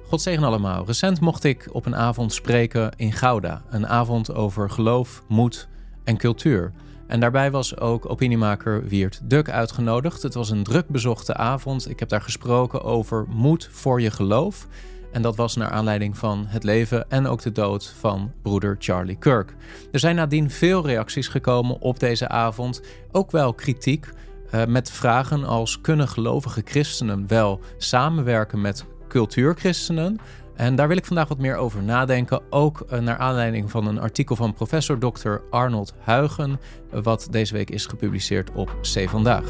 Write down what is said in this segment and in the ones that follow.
God zegen allemaal. Recent mocht ik op een avond spreken in Gouda. Een avond over geloof, moed en cultuur. En daarbij was ook opiniemaker Wiert Duk uitgenodigd. Het was een druk bezochte avond. Ik heb daar gesproken over moed voor je geloof. En dat was naar aanleiding van het leven en ook de dood van broeder Charlie Kirk. Er zijn nadien veel reacties gekomen op deze avond. Ook wel kritiek met vragen als: kunnen gelovige christenen wel samenwerken met cultuurchristenen? En daar wil ik vandaag wat meer over nadenken. Ook naar aanleiding van een artikel van professor Dr. Arnold Huigen, wat deze week is gepubliceerd op C Vandaag.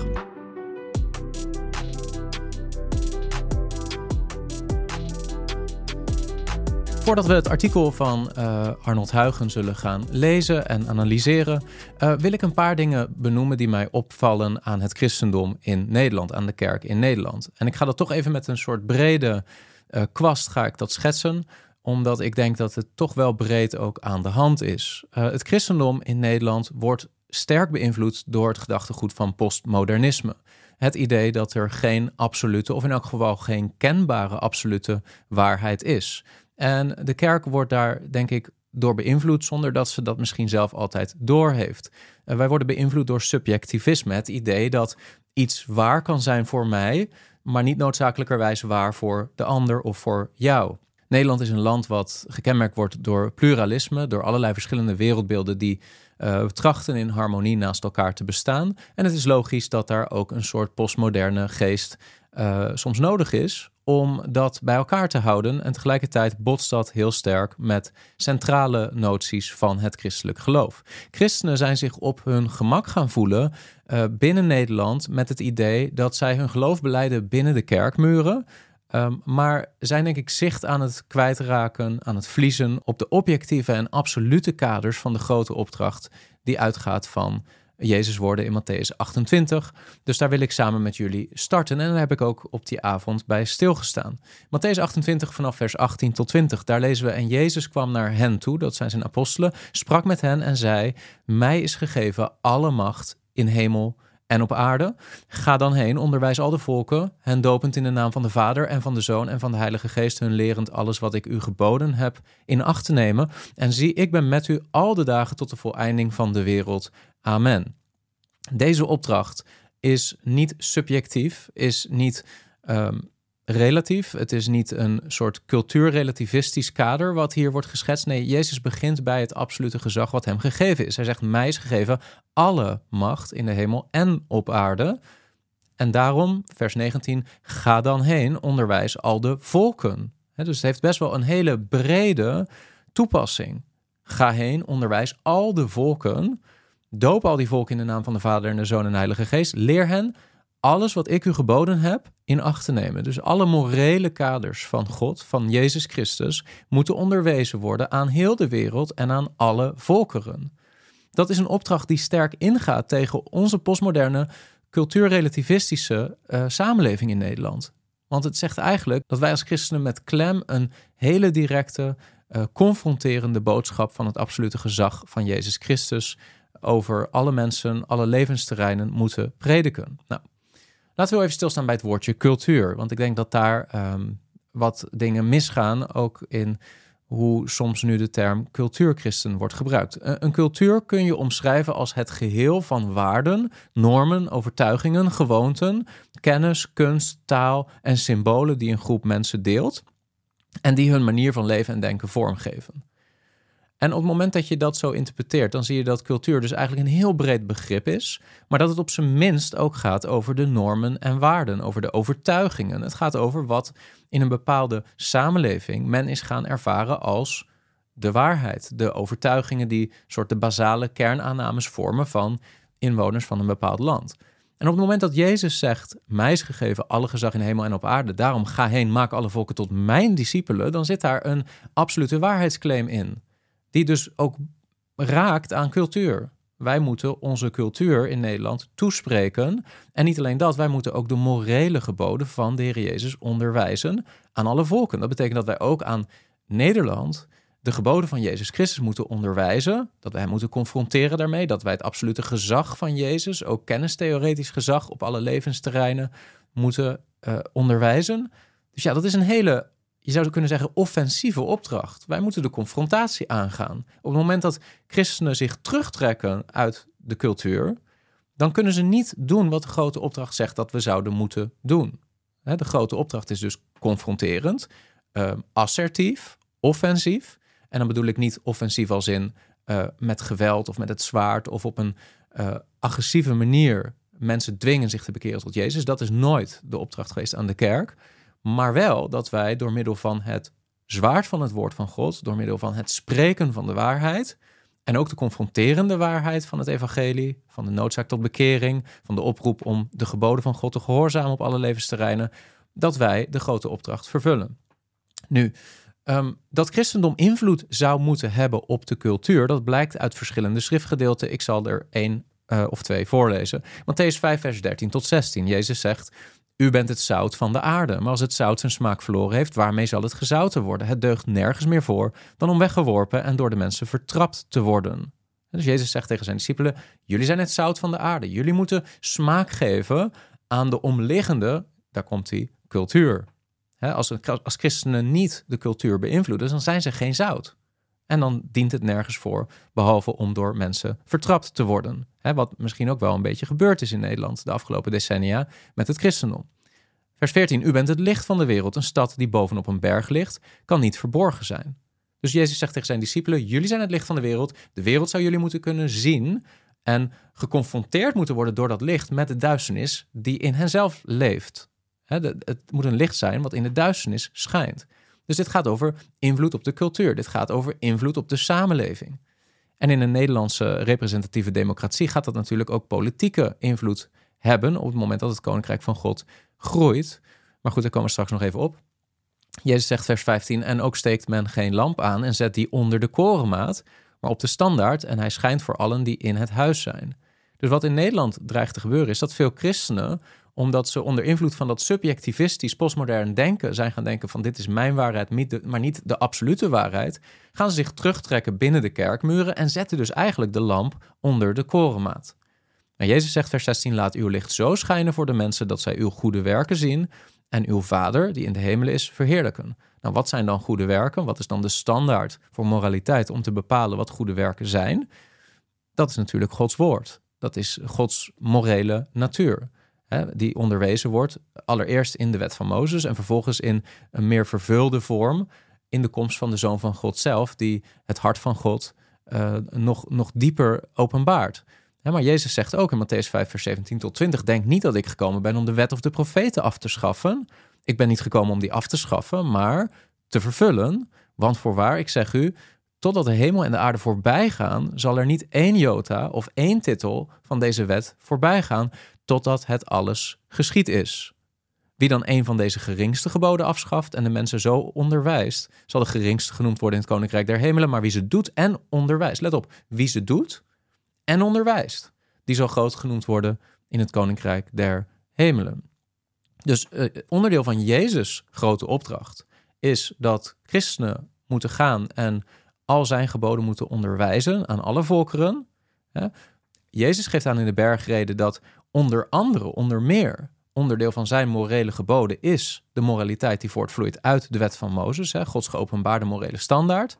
Voordat we het artikel van Arnold Huigen zullen gaan lezen en analyseren, wil ik een paar dingen benoemen die mij opvallen aan het christendom in Nederland, aan de kerk in Nederland. En ik ga dat toch even met een soort brede kwast ga ik dat schetsen, omdat ik denk dat het toch wel breed ook aan de hand is. Het christendom in Nederland wordt sterk beïnvloed door het gedachtegoed van postmodernisme. Het idee dat er geen absolute, of in elk geval geen kenbare absolute waarheid is. En de kerk wordt daar, denk ik, door beïnvloed zonder dat ze dat misschien zelf altijd doorheeft. Wij worden beïnvloed door subjectivisme. Het idee dat iets waar kan zijn voor mij, maar niet noodzakelijkerwijs waar voor de ander of voor jou. Nederland is een land wat gekenmerkt wordt door pluralisme, door allerlei verschillende wereldbeelden die trachten in harmonie naast elkaar te bestaan. En het is logisch dat daar ook een soort postmoderne geest soms nodig is om dat bij elkaar te houden. En tegelijkertijd botst dat heel sterk met centrale noties van het christelijk geloof. Christenen zijn zich op hun gemak gaan voelen binnen Nederland met het idee dat zij hun geloof belijden binnen de kerkmuren. Maar zijn denk ik zicht aan het kwijtraken, aan het verliezen op de objectieve en absolute kaders van de grote opdracht die uitgaat van Jezus' woorden in Mattheüs 28. Dus daar wil ik samen met jullie starten. En daar heb ik ook op die avond bij stilgestaan. Mattheüs 28 vanaf vers 18 tot 20. Daar lezen we: en Jezus kwam naar hen toe, dat zijn zijn apostelen, sprak met hen en zei: mij is gegeven alle macht in hemel en op aarde. Ga dan heen, onderwijs al de volken, hen dopend in de naam van de Vader en van de Zoon en van de Heilige Geest, hun lerend alles wat ik u geboden heb in acht te nemen. En zie, ik ben met u al de dagen tot de voleinding van de wereld. Amen. Deze opdracht is niet subjectief, is niet relatief. Het is niet een soort cultuurrelativistisch kader wat hier wordt geschetst. Nee, Jezus begint bij het absolute gezag wat hem gegeven is. Hij zegt: mij is gegeven alle macht in de hemel en op aarde. En daarom, vers 19, ga dan heen, onderwijs al de volken. Dus het heeft best wel een hele brede toepassing. Ga heen, onderwijs al de volken. Doop al die volken in de naam van de Vader en de Zoon en de Heilige Geest. Leer hen alles wat ik u geboden heb in acht te nemen. Dus alle morele kaders van God, van Jezus Christus, moeten onderwezen worden aan heel de wereld en aan alle volkeren. Dat is een opdracht die sterk ingaat tegen onze postmoderne, cultuurrelativistische samenleving in Nederland. Want het zegt eigenlijk dat wij als christenen met klem een hele directe, confronterende boodschap van het absolute gezag van Jezus Christus over alle mensen, alle levensterreinen moeten prediken. Nou, laten we wel even stilstaan bij het woordje cultuur. Want ik denk dat daar wat dingen misgaan, ook in hoe soms nu de term cultuurchristen wordt gebruikt. Een cultuur kun je omschrijven als het geheel van waarden, normen, overtuigingen, gewoonten, kennis, kunst, taal en symbolen die een groep mensen deelt en die hun manier van leven en denken vormgeven. En op het moment dat je dat zo interpreteert, dan zie je dat cultuur dus eigenlijk een heel breed begrip is, maar dat het op zijn minst ook gaat over de normen en waarden, over de overtuigingen. Het gaat over wat in een bepaalde samenleving men is gaan ervaren als de waarheid. De overtuigingen die soort de basale kernaannames vormen van inwoners van een bepaald land. En op het moment dat Jezus zegt: mij is gegeven alle gezag in hemel en op aarde, daarom ga heen, maak alle volken tot mijn discipelen, dan zit daar een absolute waarheidsclaim in, die dus ook raakt aan cultuur. Wij moeten onze cultuur in Nederland toespreken. En niet alleen dat, wij moeten ook de morele geboden van de Heer Jezus onderwijzen aan alle volken. Dat betekent dat wij ook aan Nederland de geboden van Jezus Christus moeten onderwijzen, dat wij hem moeten confronteren daarmee, dat wij het absolute gezag van Jezus, ook kennistheoretisch gezag op alle levensterreinen, moeten onderwijzen. Dus ja, dat is een hele je zou kunnen zeggen, offensieve opdracht. Wij moeten de confrontatie aangaan. Op het moment dat christenen zich terugtrekken uit de cultuur, dan kunnen ze niet doen wat de grote opdracht zegt dat we zouden moeten doen. De grote opdracht is dus confronterend, assertief, offensief. En dan bedoel ik niet offensief als in met geweld of met het zwaard of op een agressieve manier mensen dwingen zich te bekeren tot Jezus. Dat is nooit de opdracht geweest aan de kerk. Maar wel dat wij door middel van het zwaard van het woord van God, door middel van het spreken van de waarheid en ook de confronterende waarheid van het evangelie, van de noodzaak tot bekering, van de oproep om de geboden van God te gehoorzamen op alle levensterreinen, dat wij de grote opdracht vervullen. Nu, dat christendom invloed zou moeten hebben op de cultuur, dat blijkt uit verschillende schriftgedeelten. Ik zal er 1 of 2 voorlezen. Mattheüs 5, vers 13 tot 16. Jezus zegt: u bent het zout van de aarde, maar als het zout zijn smaak verloren heeft, waarmee zal het gezouten worden? Het deugt nergens meer voor dan om weggeworpen en door de mensen vertrapt te worden. Dus Jezus zegt tegen zijn discipelen: jullie zijn het zout van de aarde. Jullie moeten smaak geven aan de omliggende, daar komt die, cultuur. Als christenen niet de cultuur beïnvloeden, dan zijn ze geen zout. En dan dient het nergens voor, behalve om door mensen vertrapt te worden. Wat misschien ook wel een beetje gebeurd is in Nederland de afgelopen decennia met het christendom. Vers 14, u bent het licht van de wereld. Een stad die bovenop een berg ligt, kan niet verborgen zijn. Dus Jezus zegt tegen zijn discipelen: jullie zijn het licht van de wereld. De wereld zou jullie moeten kunnen zien en geconfronteerd moeten worden door dat licht met de duisternis die in henzelf leeft. Het moet een licht zijn wat in de duisternis schijnt. Dus dit gaat over invloed op de cultuur. Dit gaat over invloed op de samenleving. En in een Nederlandse representatieve democratie gaat dat natuurlijk ook politieke invloed hebben op het moment dat het Koninkrijk van God groeit. Maar goed, daar komen we straks nog even op. Jezus zegt vers 15, en ook steekt men geen lamp aan en zet die onder de korenmaat, maar op de standaard en hij schijnt voor allen die in het huis zijn. Dus wat in Nederland dreigt te gebeuren is dat veel christenen, omdat ze onder invloed van dat subjectivistisch postmodern denken zijn gaan denken van dit is mijn waarheid, maar niet de absolute waarheid, gaan ze zich terugtrekken binnen de kerkmuren en zetten dus eigenlijk de lamp onder de korenmaat. En Jezus zegt vers 16, laat uw licht zo schijnen voor de mensen dat zij uw goede werken zien en uw Vader die in de hemelen is verheerlijken. Nou, wat zijn dan goede werken? Wat is dan de standaard voor moraliteit om te bepalen wat goede werken zijn? Dat is natuurlijk Gods woord. Dat is Gods morele natuur. Die onderwezen wordt allereerst in de wet van Mozes en vervolgens in een meer vervulde vorm in de komst van de Zoon van God zelf, die het hart van God nog dieper openbaart. Maar Jezus zegt ook in Mattheüs 5, vers 17 tot 20, denk niet dat ik gekomen ben om de wet of de profeten af te schaffen. Ik ben niet gekomen om die af te schaffen, maar te vervullen. Want voorwaar, ik zeg u, totdat de hemel en de aarde voorbij gaan, zal er niet 1 jota of 1 titel van deze wet voorbij gaan, totdat het alles geschied is. Wie dan een van deze geringste geboden afschaft en de mensen zo onderwijst, zal de geringste genoemd worden in het Koninkrijk der Hemelen, maar wie ze doet en onderwijst, let op, wie ze doet en onderwijst, die zal groot genoemd worden in het Koninkrijk der Hemelen. Dus onderdeel van Jezus' grote opdracht is dat christenen moeten gaan en al zijn geboden moeten onderwijzen aan alle volkeren. Jezus geeft aan in de bergreden dat onder meer, onderdeel van zijn morele geboden is de moraliteit die voortvloeit uit de wet van Mozes, Gods geopenbaarde morele standaard.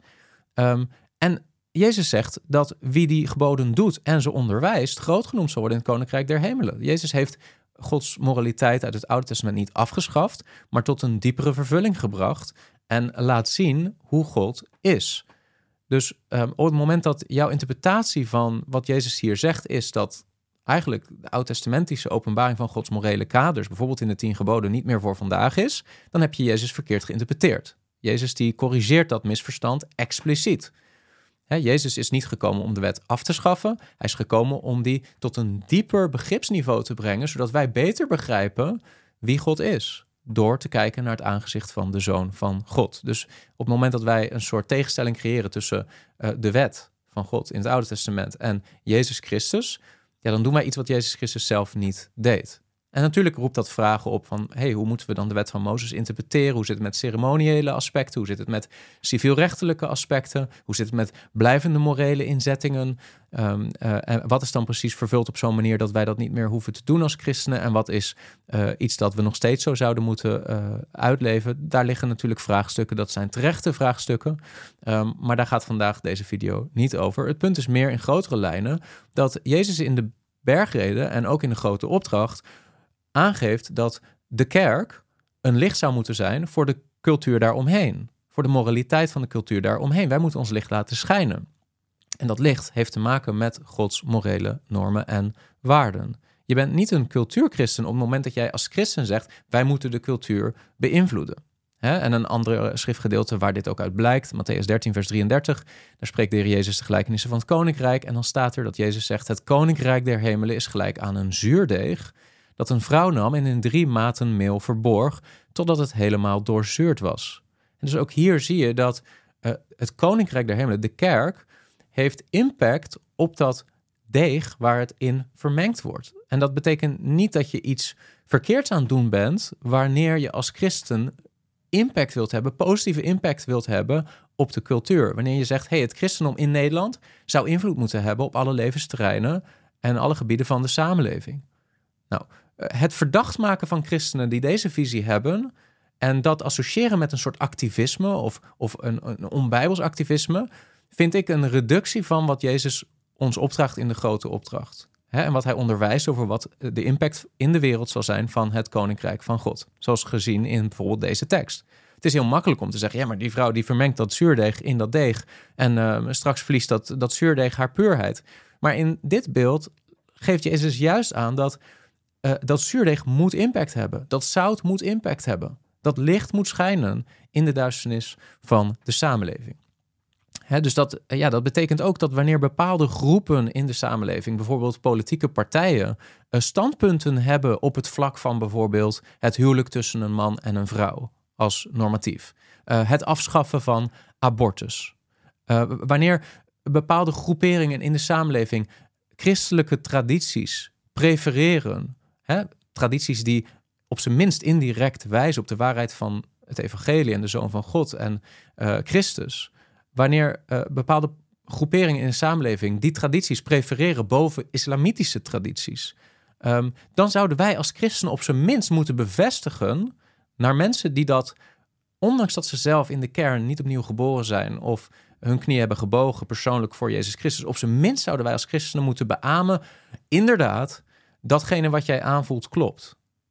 En Jezus zegt dat wie die geboden doet en ze onderwijst, groot genoemd zal worden in het Koninkrijk der Hemelen. Jezus heeft Gods moraliteit uit het Oude Testament niet afgeschaft, maar tot een diepere vervulling gebracht en laat zien hoe God is. Dus op het moment dat jouw interpretatie van wat Jezus hier zegt is dat eigenlijk de oud-testamentische openbaring van Gods morele kaders, bijvoorbeeld in de 10 geboden, niet meer voor vandaag is, dan heb je Jezus verkeerd geïnterpreteerd. Jezus die corrigeert dat misverstand expliciet. Jezus is niet gekomen om de wet af te schaffen. Hij is gekomen om die tot een dieper begripsniveau te brengen, zodat wij beter begrijpen wie God is, door te kijken naar het aangezicht van de Zoon van God. Dus op het moment dat wij een soort tegenstelling creëren tussen de wet van God in het Oude Testament en Jezus Christus, ja, dan doen wij iets wat Jezus Christus zelf niet deed. En natuurlijk roept dat vragen op van, hoe moeten we dan de wet van Mozes interpreteren? Hoe zit het met ceremoniële aspecten? Hoe zit het met civielrechtelijke aspecten? Hoe zit het met blijvende morele inzettingen? En wat is dan precies vervuld op zo'n manier dat wij dat niet meer hoeven te doen als christenen? En wat is iets dat we nog steeds zo zouden moeten uitleven? Daar liggen natuurlijk vraagstukken, dat zijn terechte vraagstukken. Maar daar gaat vandaag deze video niet over. Het punt is meer in grotere lijnen dat Jezus in de bergreden en ook in de grote opdracht aangeeft dat de kerk een licht zou moeten zijn voor de cultuur daaromheen. Voor de moraliteit van de cultuur daaromheen. Wij moeten ons licht laten schijnen. En dat licht heeft te maken met Gods morele normen en waarden. Je bent niet een cultuurchristen op het moment dat jij als christen zegt, wij moeten de cultuur beïnvloeden. En een andere schriftgedeelte waar dit ook uit blijkt, Mattheüs 13 vers 33, daar spreekt de Heer Jezus de gelijkenissen van het koninkrijk. En dan staat er dat Jezus zegt, het koninkrijk der hemelen is gelijk aan een zuurdeeg dat een vrouw nam en in 3 maten meel verborg, totdat het helemaal doorzeurd was. En dus ook hier zie je dat het koninkrijk der hemelen, de kerk, heeft impact op dat deeg waar het in vermengd wordt. En dat betekent niet dat je iets verkeerds aan het doen bent wanneer je als christen impact wilt hebben, positieve impact wilt hebben op de cultuur. Wanneer je zegt, het christendom in Nederland zou invloed moeten hebben op alle levensterreinen en alle gebieden van de samenleving. Nou, het verdacht maken van christenen die deze visie hebben en dat associëren met een soort activisme of een onbijbels activisme, vind ik een reductie van wat Jezus ons opdraagt in de grote opdracht. En wat hij onderwijst over wat de impact in de wereld zal zijn van het koninkrijk van God. Zoals gezien in bijvoorbeeld deze tekst. Het is heel makkelijk om te zeggen, ja, maar die vrouw die vermengt dat zuurdeeg in dat deeg en straks verliest dat zuurdeeg haar puurheid. Maar in dit beeld geeft Jezus juist aan dat zuurdeeg moet impact hebben. Dat zout moet impact hebben. Dat licht moet schijnen in de duisternis van de samenleving. Dus dat betekent ook dat wanneer bepaalde groepen in de samenleving, bijvoorbeeld politieke partijen, standpunten hebben op het vlak van bijvoorbeeld het huwelijk tussen een man en een vrouw als normatief. Het afschaffen van abortus. Wanneer bepaalde groeperingen in de samenleving christelijke tradities prefereren, tradities die op zijn minst indirect wijzen op de waarheid van het evangelie en de Zoon van God en Christus. Wanneer bepaalde groeperingen in de samenleving die tradities prefereren boven islamitische tradities, dan zouden wij als christenen op zijn minst moeten bevestigen naar mensen die dat, ondanks dat ze zelf in de kern niet opnieuw geboren zijn of hun knieën hebben gebogen persoonlijk voor Jezus Christus, op zijn minst zouden wij als christenen moeten beamen, inderdaad, datgene wat jij aanvoelt klopt.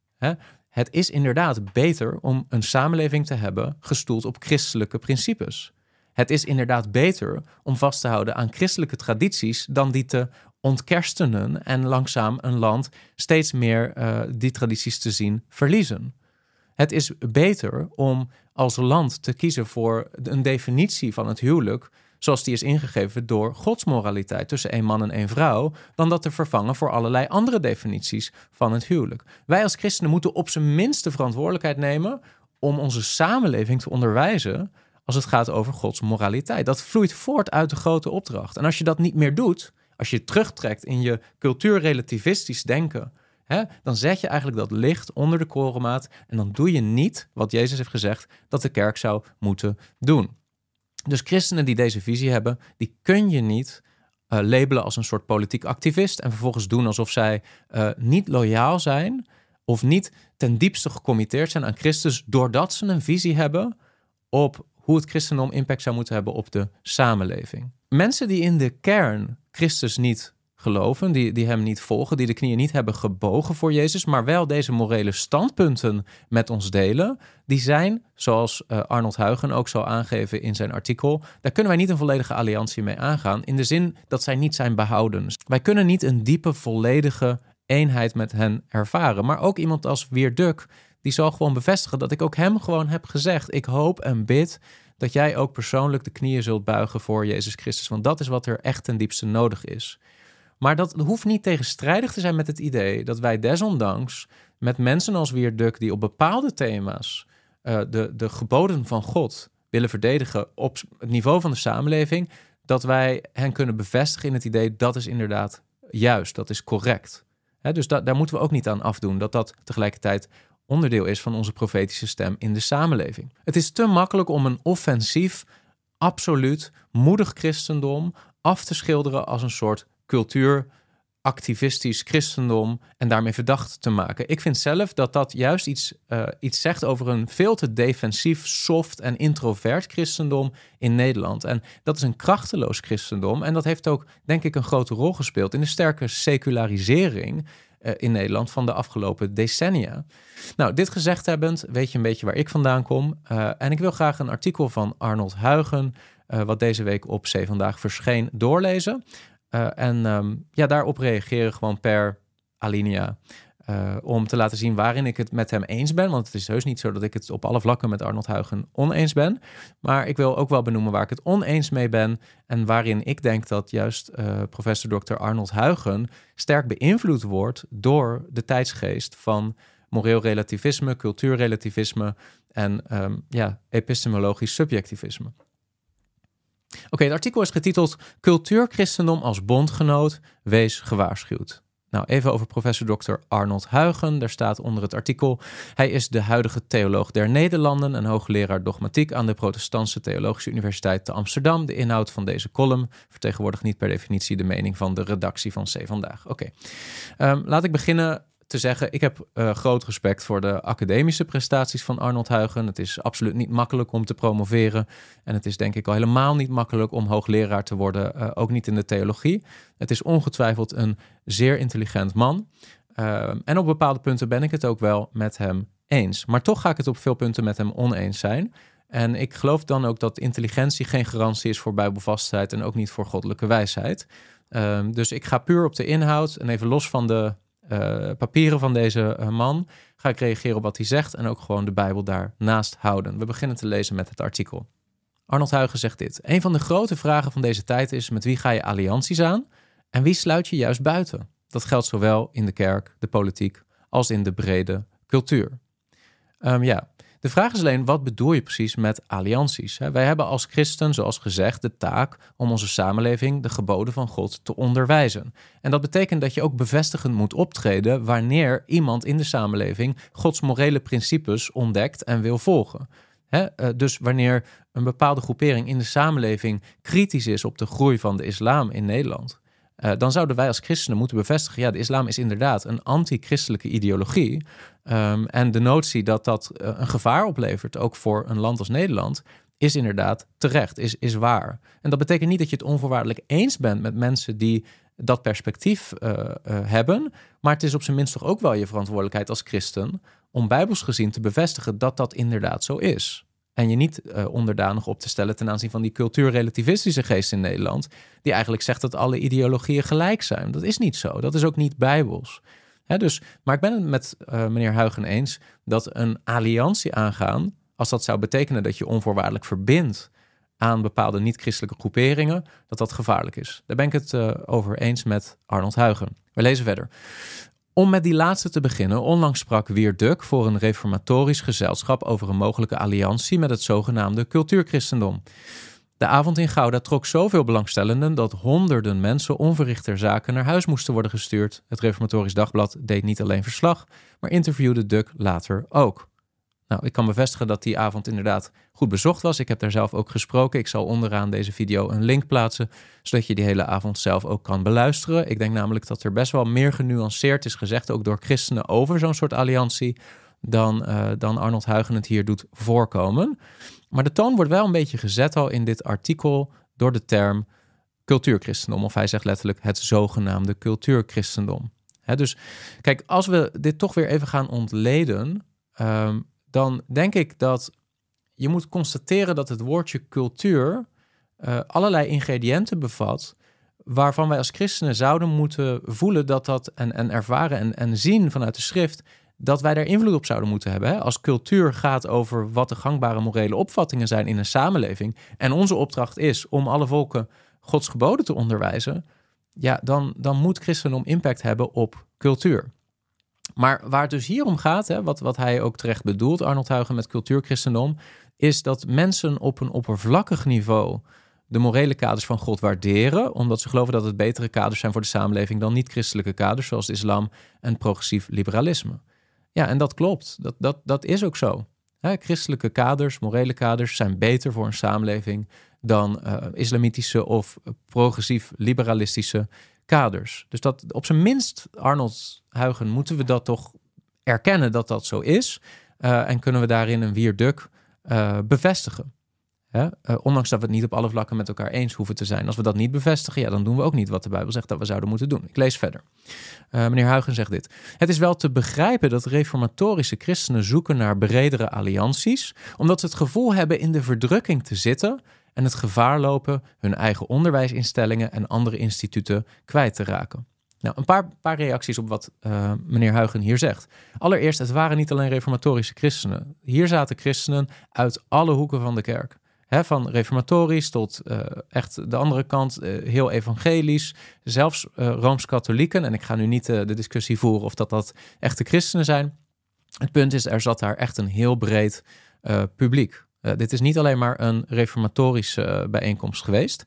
Het is inderdaad beter om een samenleving te hebben gestoeld op christelijke principes. Het is inderdaad beter om vast te houden aan christelijke tradities dan die te ontkerstenen en langzaam een land steeds meer die tradities te zien verliezen. Het is beter om als land te kiezen voor een definitie van het huwelijk zoals die is ingegeven door Gods moraliteit tussen 1 man en 1 vrouw, dan dat te vervangen voor allerlei andere definities van het huwelijk. Wij als christenen moeten op zijn minst de verantwoordelijkheid nemen om onze samenleving te onderwijzen als het gaat over Gods moraliteit. Dat vloeit voort uit de grote opdracht. En als je dat niet meer doet, als je terugtrekt in je cultuurrelativistisch denken, dan zet je eigenlijk dat licht onder de korenmaat en dan doe je niet wat Jezus heeft gezegd dat de kerk zou moeten doen. Dus christenen die deze visie hebben, die kun je niet labelen als een soort politiek activist en vervolgens doen alsof zij niet loyaal zijn of niet ten diepste gecommitteerd zijn aan Christus doordat ze een visie hebben op hoe het christendom impact zou moeten hebben op de samenleving. Mensen die in de kern Christus niet geloven, die hem niet volgen, die de knieën niet hebben gebogen voor Jezus, maar wel deze morele standpunten met ons delen, die zijn, zoals Arnold Huygen ook zal aangeven in zijn artikel, daar kunnen wij niet een volledige alliantie mee aangaan, in de zin dat zij niet zijn behoudens. Wij kunnen niet een diepe, volledige eenheid met hen ervaren. Maar ook iemand als Wierduk, die zal gewoon bevestigen dat ik ook hem gewoon heb gezegd. Ik hoop en bid dat jij ook persoonlijk de knieën zult buigen voor Jezus Christus, want dat is wat er echt ten diepste nodig is. Maar dat hoeft niet tegenstrijdig te zijn met het idee dat wij desondanks met mensen als Wierduk die op bepaalde thema's de geboden van God willen verdedigen op het niveau van de samenleving, dat wij hen kunnen bevestigen in het idee dat is inderdaad juist, dat is correct. Dus daar moeten we ook niet aan afdoen, dat tegelijkertijd onderdeel is van onze profetische stem in de samenleving. Het is te makkelijk om een offensief, absoluut, moedig christendom af te schilderen als een soort cultuuractivistisch christendom en daarmee verdacht te maken. Ik vind zelf dat juist iets zegt over een veel te defensief, soft en introvert christendom in Nederland. En dat is een krachteloos christendom en dat heeft ook, denk ik, een grote rol gespeeld in de sterke secularisering in Nederland van de afgelopen decennia. Nou, dit gezegd hebbend, weet je een beetje waar ik vandaan kom. En ik wil graag een artikel van Arnold Huigen, wat deze week op Zee Vandaag verscheen, doorlezen. Daarop reageren gewoon per alinea. Om te laten zien waarin ik het met hem eens ben. Want het is heus niet zo dat ik het op alle vlakken met Arnold Huigen oneens ben. Maar ik wil ook wel benoemen waar ik het oneens mee ben. En waarin ik denk dat juist professor Dr. Arnold Huigen sterk beïnvloed wordt door de tijdsgeest van moreel relativisme, cultuurrelativisme en epistemologisch subjectivisme. Oké, het artikel is getiteld Cultuurchristendom als bondgenoot, wees gewaarschuwd. Nou, even over professor Dr. Arnold Huigen. Daar staat onder het artikel: hij is de huidige theoloog der Nederlanden en hoogleraar dogmatiek aan de Protestantse Theologische Universiteit te Amsterdam. De inhoud van deze column vertegenwoordigt niet per definitie de mening van de redactie van Zee Vandaag. Oké. Laat ik beginnen te zeggen, ik heb groot respect voor de academische prestaties van Arnold Huigen. Het is absoluut niet makkelijk om te promoveren. En het is denk ik al helemaal niet makkelijk om hoogleraar te worden, ook niet in de theologie. Het is ongetwijfeld een zeer intelligent man. En op bepaalde punten ben ik het ook wel met hem eens. Maar toch ga ik het op veel punten met hem oneens zijn. En ik geloof dan ook dat intelligentie geen garantie is voor bijbelvastheid en ook niet voor goddelijke wijsheid. Dus ik ga puur op de inhoud en even los van de papieren van deze man ga ik reageren op wat hij zegt en ook gewoon de Bijbel daarnaast houden. We beginnen te lezen met het artikel. Arnold Huigen zegt dit: een van de grote vragen van deze tijd is: met wie ga je allianties aan en wie sluit je juist buiten? Dat geldt zowel in de kerk, de politiek als in de brede cultuur. De vraag is alleen, wat bedoel je precies met allianties? Wij hebben als christen, zoals gezegd, de taak om onze samenleving de geboden van God te onderwijzen. En dat betekent dat je ook bevestigend moet optreden wanneer iemand in de samenleving Gods morele principes ontdekt en wil volgen. Dus wanneer een bepaalde groepering in de samenleving kritisch is op de groei van de islam in Nederland, dan zouden wij als christenen moeten bevestigen, ja, de islam is inderdaad een anti-christelijke ideologie. En de notie dat een gevaar oplevert, ook voor een land als Nederland, is inderdaad terecht, is waar. En dat betekent niet dat je het onvoorwaardelijk eens bent met mensen die dat perspectief hebben, maar het is op zijn minst toch ook wel je verantwoordelijkheid als christen om bijbels gezien te bevestigen dat dat inderdaad zo is. En je niet onderdanig op te stellen ten aanzien van die cultuurrelativistische geest in Nederland, die eigenlijk zegt dat alle ideologieën gelijk zijn. Dat is niet zo. Dat is ook niet bijbels. Maar ik ben het met meneer Huigen eens dat een alliantie aangaan, als dat zou betekenen dat je onvoorwaardelijk verbindt aan bepaalde niet-christelijke groeperingen, dat gevaarlijk is. Daar ben ik het over eens met Arnold Huigen. We lezen verder. Om met die laatste te beginnen, onlangs sprak Wier Duk voor een reformatorisch gezelschap over een mogelijke alliantie met het zogenaamde cultuurchristendom. De avond in Gouda trok zoveel belangstellenden dat honderden mensen onverricht ter zake naar huis moesten worden gestuurd. Het Reformatorisch Dagblad deed niet alleen verslag, maar interviewde Duk later ook. Nou, ik kan bevestigen dat die avond inderdaad goed bezocht was. Ik heb daar zelf ook gesproken. Ik zal onderaan deze video een link plaatsen, zodat je die hele avond zelf ook kan beluisteren. Ik denk namelijk dat er best wel meer genuanceerd is gezegd, ook door christenen, over zo'n soort alliantie, dan Arnold Huigen het hier doet voorkomen. Maar de toon wordt wel een beetje gezet al in dit artikel door de term cultuurchristendom. Of hij zegt letterlijk het zogenaamde cultuurchristendom. Dus kijk, als we dit toch weer even gaan ontleden, dan denk ik dat je moet constateren dat het woordje cultuur allerlei ingrediënten bevat, waarvan wij als christenen zouden moeten voelen dat en ervaren en zien vanuit de schrift, dat wij daar invloed op zouden moeten hebben. Als cultuur gaat over wat de gangbare morele opvattingen zijn in een samenleving, en onze opdracht is om alle volken Gods geboden te onderwijzen, ja, dan moet christendom impact hebben op cultuur. Maar waar het dus hier om gaat, wat hij ook terecht bedoelt, Arnold Huigen, met cultuurchristendom, is dat mensen op een oppervlakkig niveau de morele kaders van God waarderen, omdat ze geloven dat het betere kaders zijn voor de samenleving dan niet-christelijke kaders, zoals de islam en progressief liberalisme. Ja, en dat klopt. Dat is ook zo. Christelijke kaders, morele kaders zijn beter voor een samenleving dan islamitische of progressief liberalistische kaders. Dus dat op zijn minst, Arnold Huigen, moeten we dat toch erkennen dat dat zo is. En kunnen we daarin een Wierduk bevestigen. Ondanks dat we het niet op alle vlakken met elkaar eens hoeven te zijn. Als we dat niet bevestigen, ja, dan doen we ook niet wat de Bijbel zegt dat we zouden moeten doen. Ik lees verder. Meneer Huigen zegt dit. Het is wel te begrijpen dat reformatorische christenen zoeken naar bredere allianties, omdat ze het gevoel hebben in de verdrukking te zitten en het gevaar lopen hun eigen onderwijsinstellingen en andere instituten kwijt te raken. Nou, een paar reacties op wat meneer Huigen hier zegt. Allereerst, het waren niet alleen reformatorische christenen. Hier zaten christenen uit alle hoeken van de kerk. Van reformatorisch tot echt de andere kant, heel evangelisch. Zelfs Rooms-katholieken. En ik ga nu niet de discussie voeren of dat echte christenen zijn. Het punt is, er zat daar echt een heel breed publiek. Dit is niet alleen maar een reformatorische bijeenkomst geweest.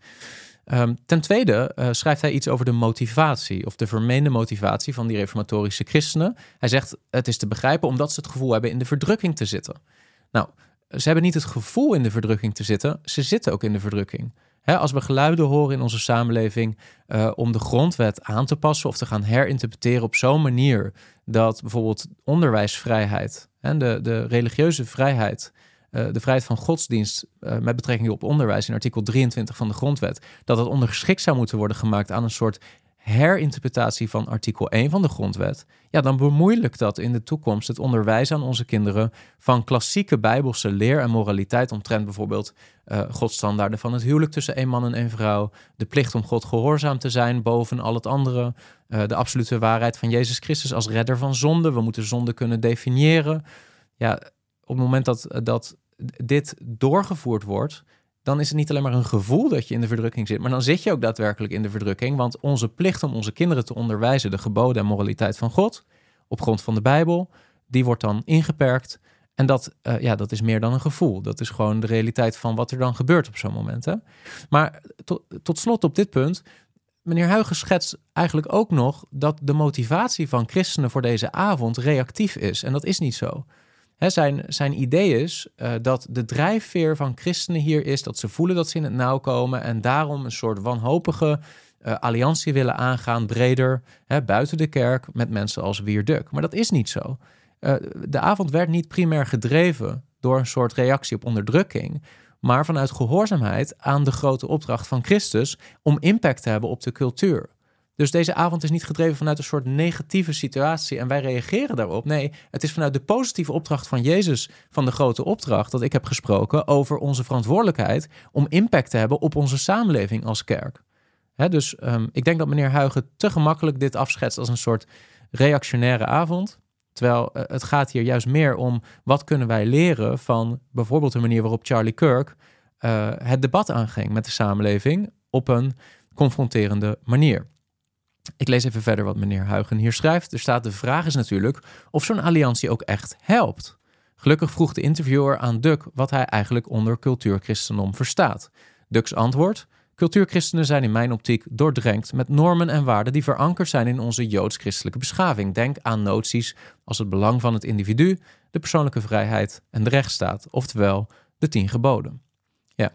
Ten tweede schrijft hij iets over de motivatie of de vermeende motivatie van die reformatorische christenen. Hij zegt, het is te begrijpen omdat ze het gevoel hebben in de verdrukking te zitten. Nou, ze hebben niet het gevoel in de verdrukking te zitten, ze zitten ook in de verdrukking. Als we geluiden horen in onze samenleving om de grondwet aan te passen of te gaan herinterpreteren op zo'n manier dat bijvoorbeeld onderwijsvrijheid en de religieuze vrijheid, de vrijheid van godsdienst met betrekking op onderwijs in artikel 23 van de grondwet, dat het ondergeschikt zou moeten worden gemaakt aan een soort herinterpretatie van artikel 1 van de grondwet, ja, dan bemoeilijkt dat in de toekomst het onderwijs aan onze kinderen van klassieke bijbelse leer en moraliteit omtrent bijvoorbeeld godsstandaarden van het huwelijk tussen één man en één vrouw, de plicht om God gehoorzaam te zijn boven al het andere, de absolute waarheid van Jezus Christus als redder van zonde. We moeten zonde kunnen definiëren. Ja, op het moment dat dit doorgevoerd wordt, dan is het niet alleen maar een gevoel dat je in de verdrukking zit, maar dan zit je ook daadwerkelijk in de verdrukking, want onze plicht om onze kinderen te onderwijzen, de geboden en moraliteit van God, op grond van de Bijbel, die wordt dan ingeperkt. En dat is meer dan een gevoel. Dat is gewoon de realiteit van wat er dan gebeurt op zo'n moment. Hè? Maar tot slot op dit punt, meneer Huigen schetst eigenlijk ook nog dat de motivatie van christenen voor deze avond reactief is. En dat is niet zo. Zijn idee is dat de drijfveer van christenen hier is dat ze voelen dat ze in het nauw komen en daarom een soort wanhopige alliantie willen aangaan, breder, buiten de kerk, met mensen als Wierduk. Maar dat is niet zo. De avond werd niet primair gedreven door een soort reactie op onderdrukking, maar vanuit gehoorzaamheid aan de grote opdracht van Christus om impact te hebben op de cultuur. Dus deze avond is niet gedreven vanuit een soort negatieve situatie en wij reageren daarop. Nee, het is vanuit de positieve opdracht van Jezus, van de grote opdracht dat ik heb gesproken over onze verantwoordelijkheid om impact te hebben op onze samenleving als kerk. Dus ik denk dat meneer Huigen te gemakkelijk dit afschetst als een soort reactionaire avond. Terwijl het gaat hier juist meer om wat kunnen wij leren van bijvoorbeeld de manier waarop Charlie Kirk het debat aanging met de samenleving op een confronterende manier. Ik lees even verder wat meneer Huigen hier schrijft. Er staat, de vraag is natuurlijk of zo'n alliantie ook echt helpt. Gelukkig vroeg de interviewer aan Duck wat hij eigenlijk onder cultuurchristendom verstaat. Ducks antwoord, cultuurchristenen zijn in mijn optiek doordrenkt met normen en waarden die verankerd zijn in onze joods-christelijke beschaving. Denk aan noties als het belang van het individu, de persoonlijke vrijheid en de rechtsstaat, oftewel de 10 geboden. Ja.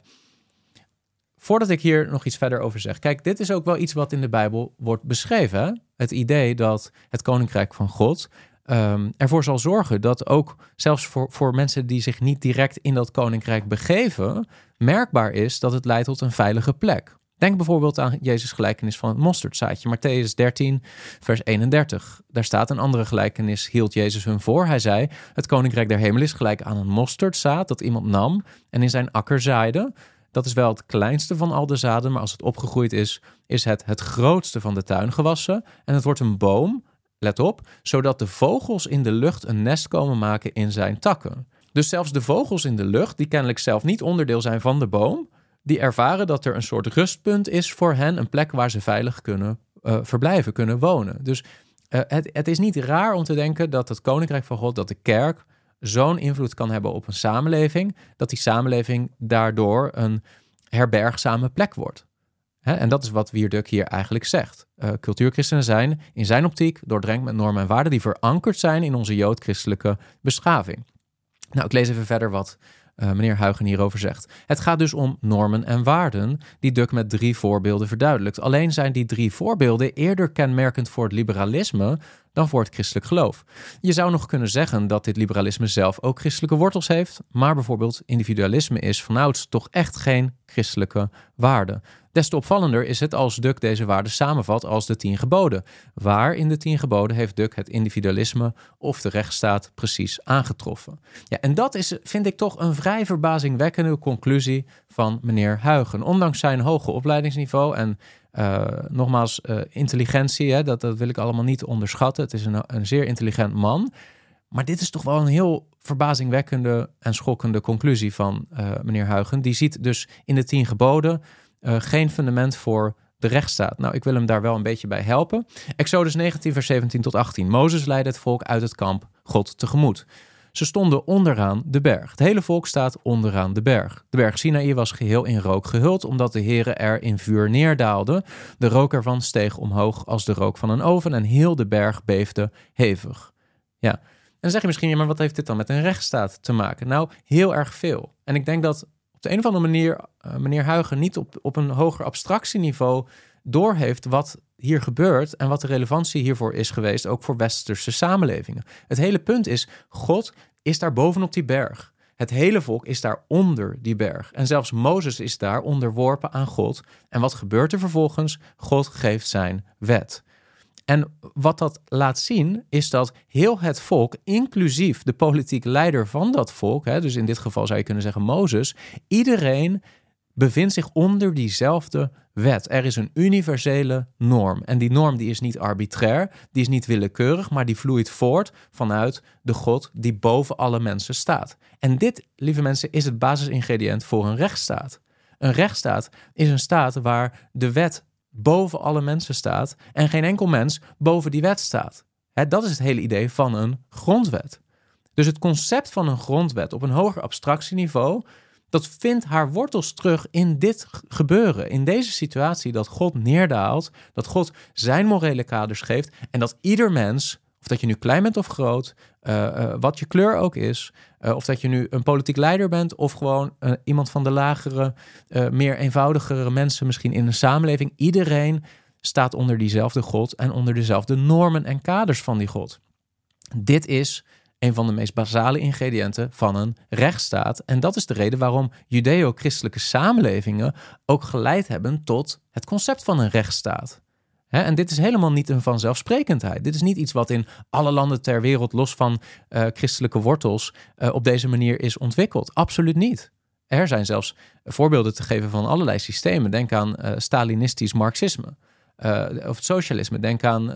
Voordat ik hier nog iets verder over zeg. Kijk, dit is ook wel iets wat in de Bijbel wordt beschreven. Hè? Het idee dat het koninkrijk van God ervoor zal zorgen dat ook zelfs voor mensen die zich niet direct in dat koninkrijk begeven, merkbaar is dat het leidt tot een veilige plek. Denk bijvoorbeeld aan Jezus' gelijkenis van het mosterdzaadje. Matthäus 13, vers 31. Daar staat een andere gelijkenis, hield Jezus hun voor. Hij zei, het koninkrijk der hemel is gelijk aan een mosterdzaad dat iemand nam en in zijn akker zaaide. Dat is wel het kleinste van al de zaden, maar als het opgegroeid is het grootste van de tuingewassen. En het wordt een boom, let op, zodat de vogels in de lucht een nest komen maken in zijn takken. Dus zelfs de vogels in de lucht, die kennelijk zelf niet onderdeel zijn van de boom, die ervaren dat er een soort rustpunt is voor hen, een plek waar ze veilig kunnen verblijven, kunnen wonen. Dus het is niet raar om te denken dat het koninkrijk van God, dat de kerk zo'n invloed kan hebben op een samenleving, dat die samenleving daardoor een herbergzame plek wordt. En dat is wat Wierduk hier eigenlijk zegt. Cultuurchristenen zijn in zijn optiek doordrenkt met normen en waarden die verankerd zijn in onze jood-christelijke beschaving. Nou, ik lees even verder wat meneer Huygen hierover zegt. Het gaat dus om normen en waarden die Duk met 3 voorbeelden verduidelijkt. Alleen zijn die 3 voorbeelden eerder kenmerkend voor het liberalisme dan voor het christelijk geloof. Je zou nog kunnen zeggen dat dit liberalisme zelf ook christelijke wortels heeft, maar bijvoorbeeld individualisme is vanouds toch echt geen christelijke waarde. Des te opvallender is het als Duk deze waarden samenvat als de 10 geboden. Waar in de 10 geboden heeft Duk het individualisme of de rechtsstaat precies aangetroffen? Ja, en dat is, vind ik toch een vrij verbazingwekkende conclusie van meneer Huygen. Ondanks zijn hoge opleidingsniveau en nogmaals intelligentie, dat wil ik allemaal niet onderschatten. Het is een zeer intelligent man. Maar dit is toch wel een heel verbazingwekkende en schokkende conclusie van meneer Huygen. Die ziet dus in de 10 geboden geen fundament voor de rechtsstaat. Nou, ik wil hem daar wel een beetje bij helpen. Exodus 19, vers 17 tot 18. Mozes leidde het volk uit het kamp God tegemoet. Ze stonden onderaan de berg. Het hele volk staat onderaan de berg. De berg Sinaï was geheel in rook gehuld, omdat de Heere er in vuur neerdaalde. De rook ervan steeg omhoog als de rook van een oven en heel de berg beefde hevig. Ja, en dan zeg je misschien, ja, maar wat heeft dit dan met een rechtsstaat te maken? Nou, heel erg veel. En ik denk dat op de een of andere manier meneer Huygen niet op een hoger abstractieniveau doorheeft wat hier gebeurt en wat de relevantie hiervoor is geweest, ook voor westerse samenlevingen. Het hele punt is, God is daar bovenop die berg. Het hele volk is daar onder die berg. En zelfs Mozes is daar onderworpen aan God. En wat gebeurt er vervolgens? God geeft zijn wet. En wat dat laat zien, is dat heel het volk, inclusief de politieke leider van dat volk, dus in dit geval zou je kunnen zeggen Mozes, iedereen bevindt zich onder diezelfde wet. Er is een universele norm. En die norm die is niet arbitrair, die is niet willekeurig, maar die vloeit voort vanuit de God die boven alle mensen staat. En dit, lieve mensen, is het basisingrediënt voor een rechtsstaat. Een rechtsstaat is een staat waar de wet boven alle mensen staat en geen enkel mens boven die wet staat. Dat is het hele idee van een grondwet. Dus het concept van een grondwet op een hoger abstractieniveau, dat vindt haar wortels terug in dit gebeuren, in deze situatie dat God neerdaalt, dat God zijn morele kaders geeft en dat ieder mens, of dat je nu klein bent of groot, wat je kleur ook is, of dat je nu een politiek leider bent of gewoon iemand van de lagere, meer eenvoudigere mensen misschien in een samenleving, iedereen staat onder diezelfde God en onder dezelfde normen en kaders van die God. Dit is een van de meest basale ingrediënten van een rechtsstaat. En dat is de reden waarom judeo-christelijke samenlevingen ook geleid hebben tot het concept van een rechtsstaat. En dit is helemaal niet een vanzelfsprekendheid. Dit is niet iets wat in alle landen ter wereld, los van christelijke wortels, op deze manier is ontwikkeld. Absoluut niet. Er zijn zelfs voorbeelden te geven van allerlei systemen. Denk aan Stalinistisch marxisme of het socialisme. Denk aan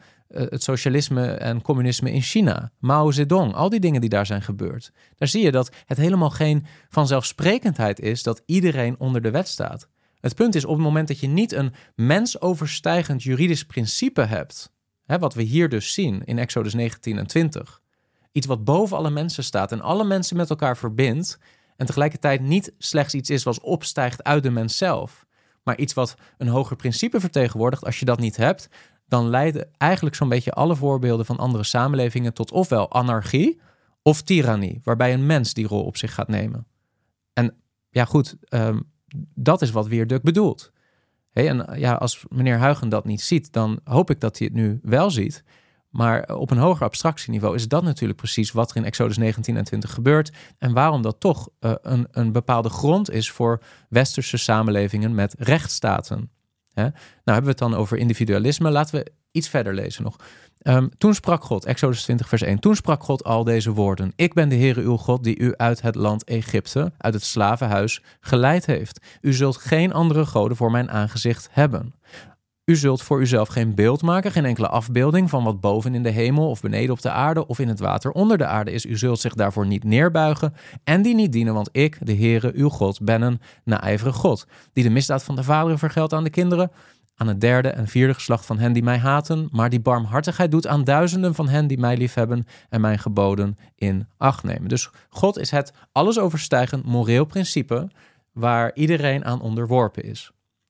het socialisme en communisme in China, Mao Zedong, al die dingen die daar zijn gebeurd. Daar zie je dat het helemaal geen vanzelfsprekendheid is dat iedereen onder de wet staat. Het punt is, op het moment dat je niet een mensoverstijgend juridisch principe hebt, wat we hier dus zien in Exodus 19 en 20, iets wat boven alle mensen staat en alle mensen met elkaar verbindt en tegelijkertijd niet slechts iets is wat opstijgt uit de mens zelf, maar iets wat een hoger principe vertegenwoordigt. Als je dat niet hebt, dan leiden eigenlijk zo'n beetje alle voorbeelden van andere samenlevingen tot ofwel anarchie of tirannie, waarbij een mens die rol op zich gaat nemen. En ja goed, dat is wat Wierduk bedoelt. En ja, als meneer Huygen dat niet ziet, dan hoop ik dat hij het nu wel ziet. Maar op een hoger abstractieniveau is dat natuurlijk precies wat er in Exodus 19 en 20 gebeurt en waarom dat toch een bepaalde grond is voor westerse samenlevingen met rechtsstaten. Nou hebben we het dan over individualisme. Laten we iets verder lezen nog. Toen sprak God, Exodus 20 vers 1. Toen sprak God al deze woorden. Ik ben de Heere uw God die u uit het land Egypte, uit het slavenhuis, geleid heeft. U zult geen andere goden voor mijn aangezicht hebben. U zult voor uzelf geen beeld maken, geen enkele afbeelding van wat boven in de hemel of beneden op de aarde of in het water onder de aarde is. U zult zich daarvoor niet neerbuigen en die niet dienen, want ik, de Heere, uw God, ben een naijverige God, die de misdaad van de vaderen vergeldt aan de kinderen, aan het derde en vierde geslacht van hen die mij haten, maar die barmhartigheid doet aan duizenden van hen die mij liefhebben en mijn geboden in acht nemen. Dus God is het alles overstijgend moreel principe waar iedereen aan onderworpen is.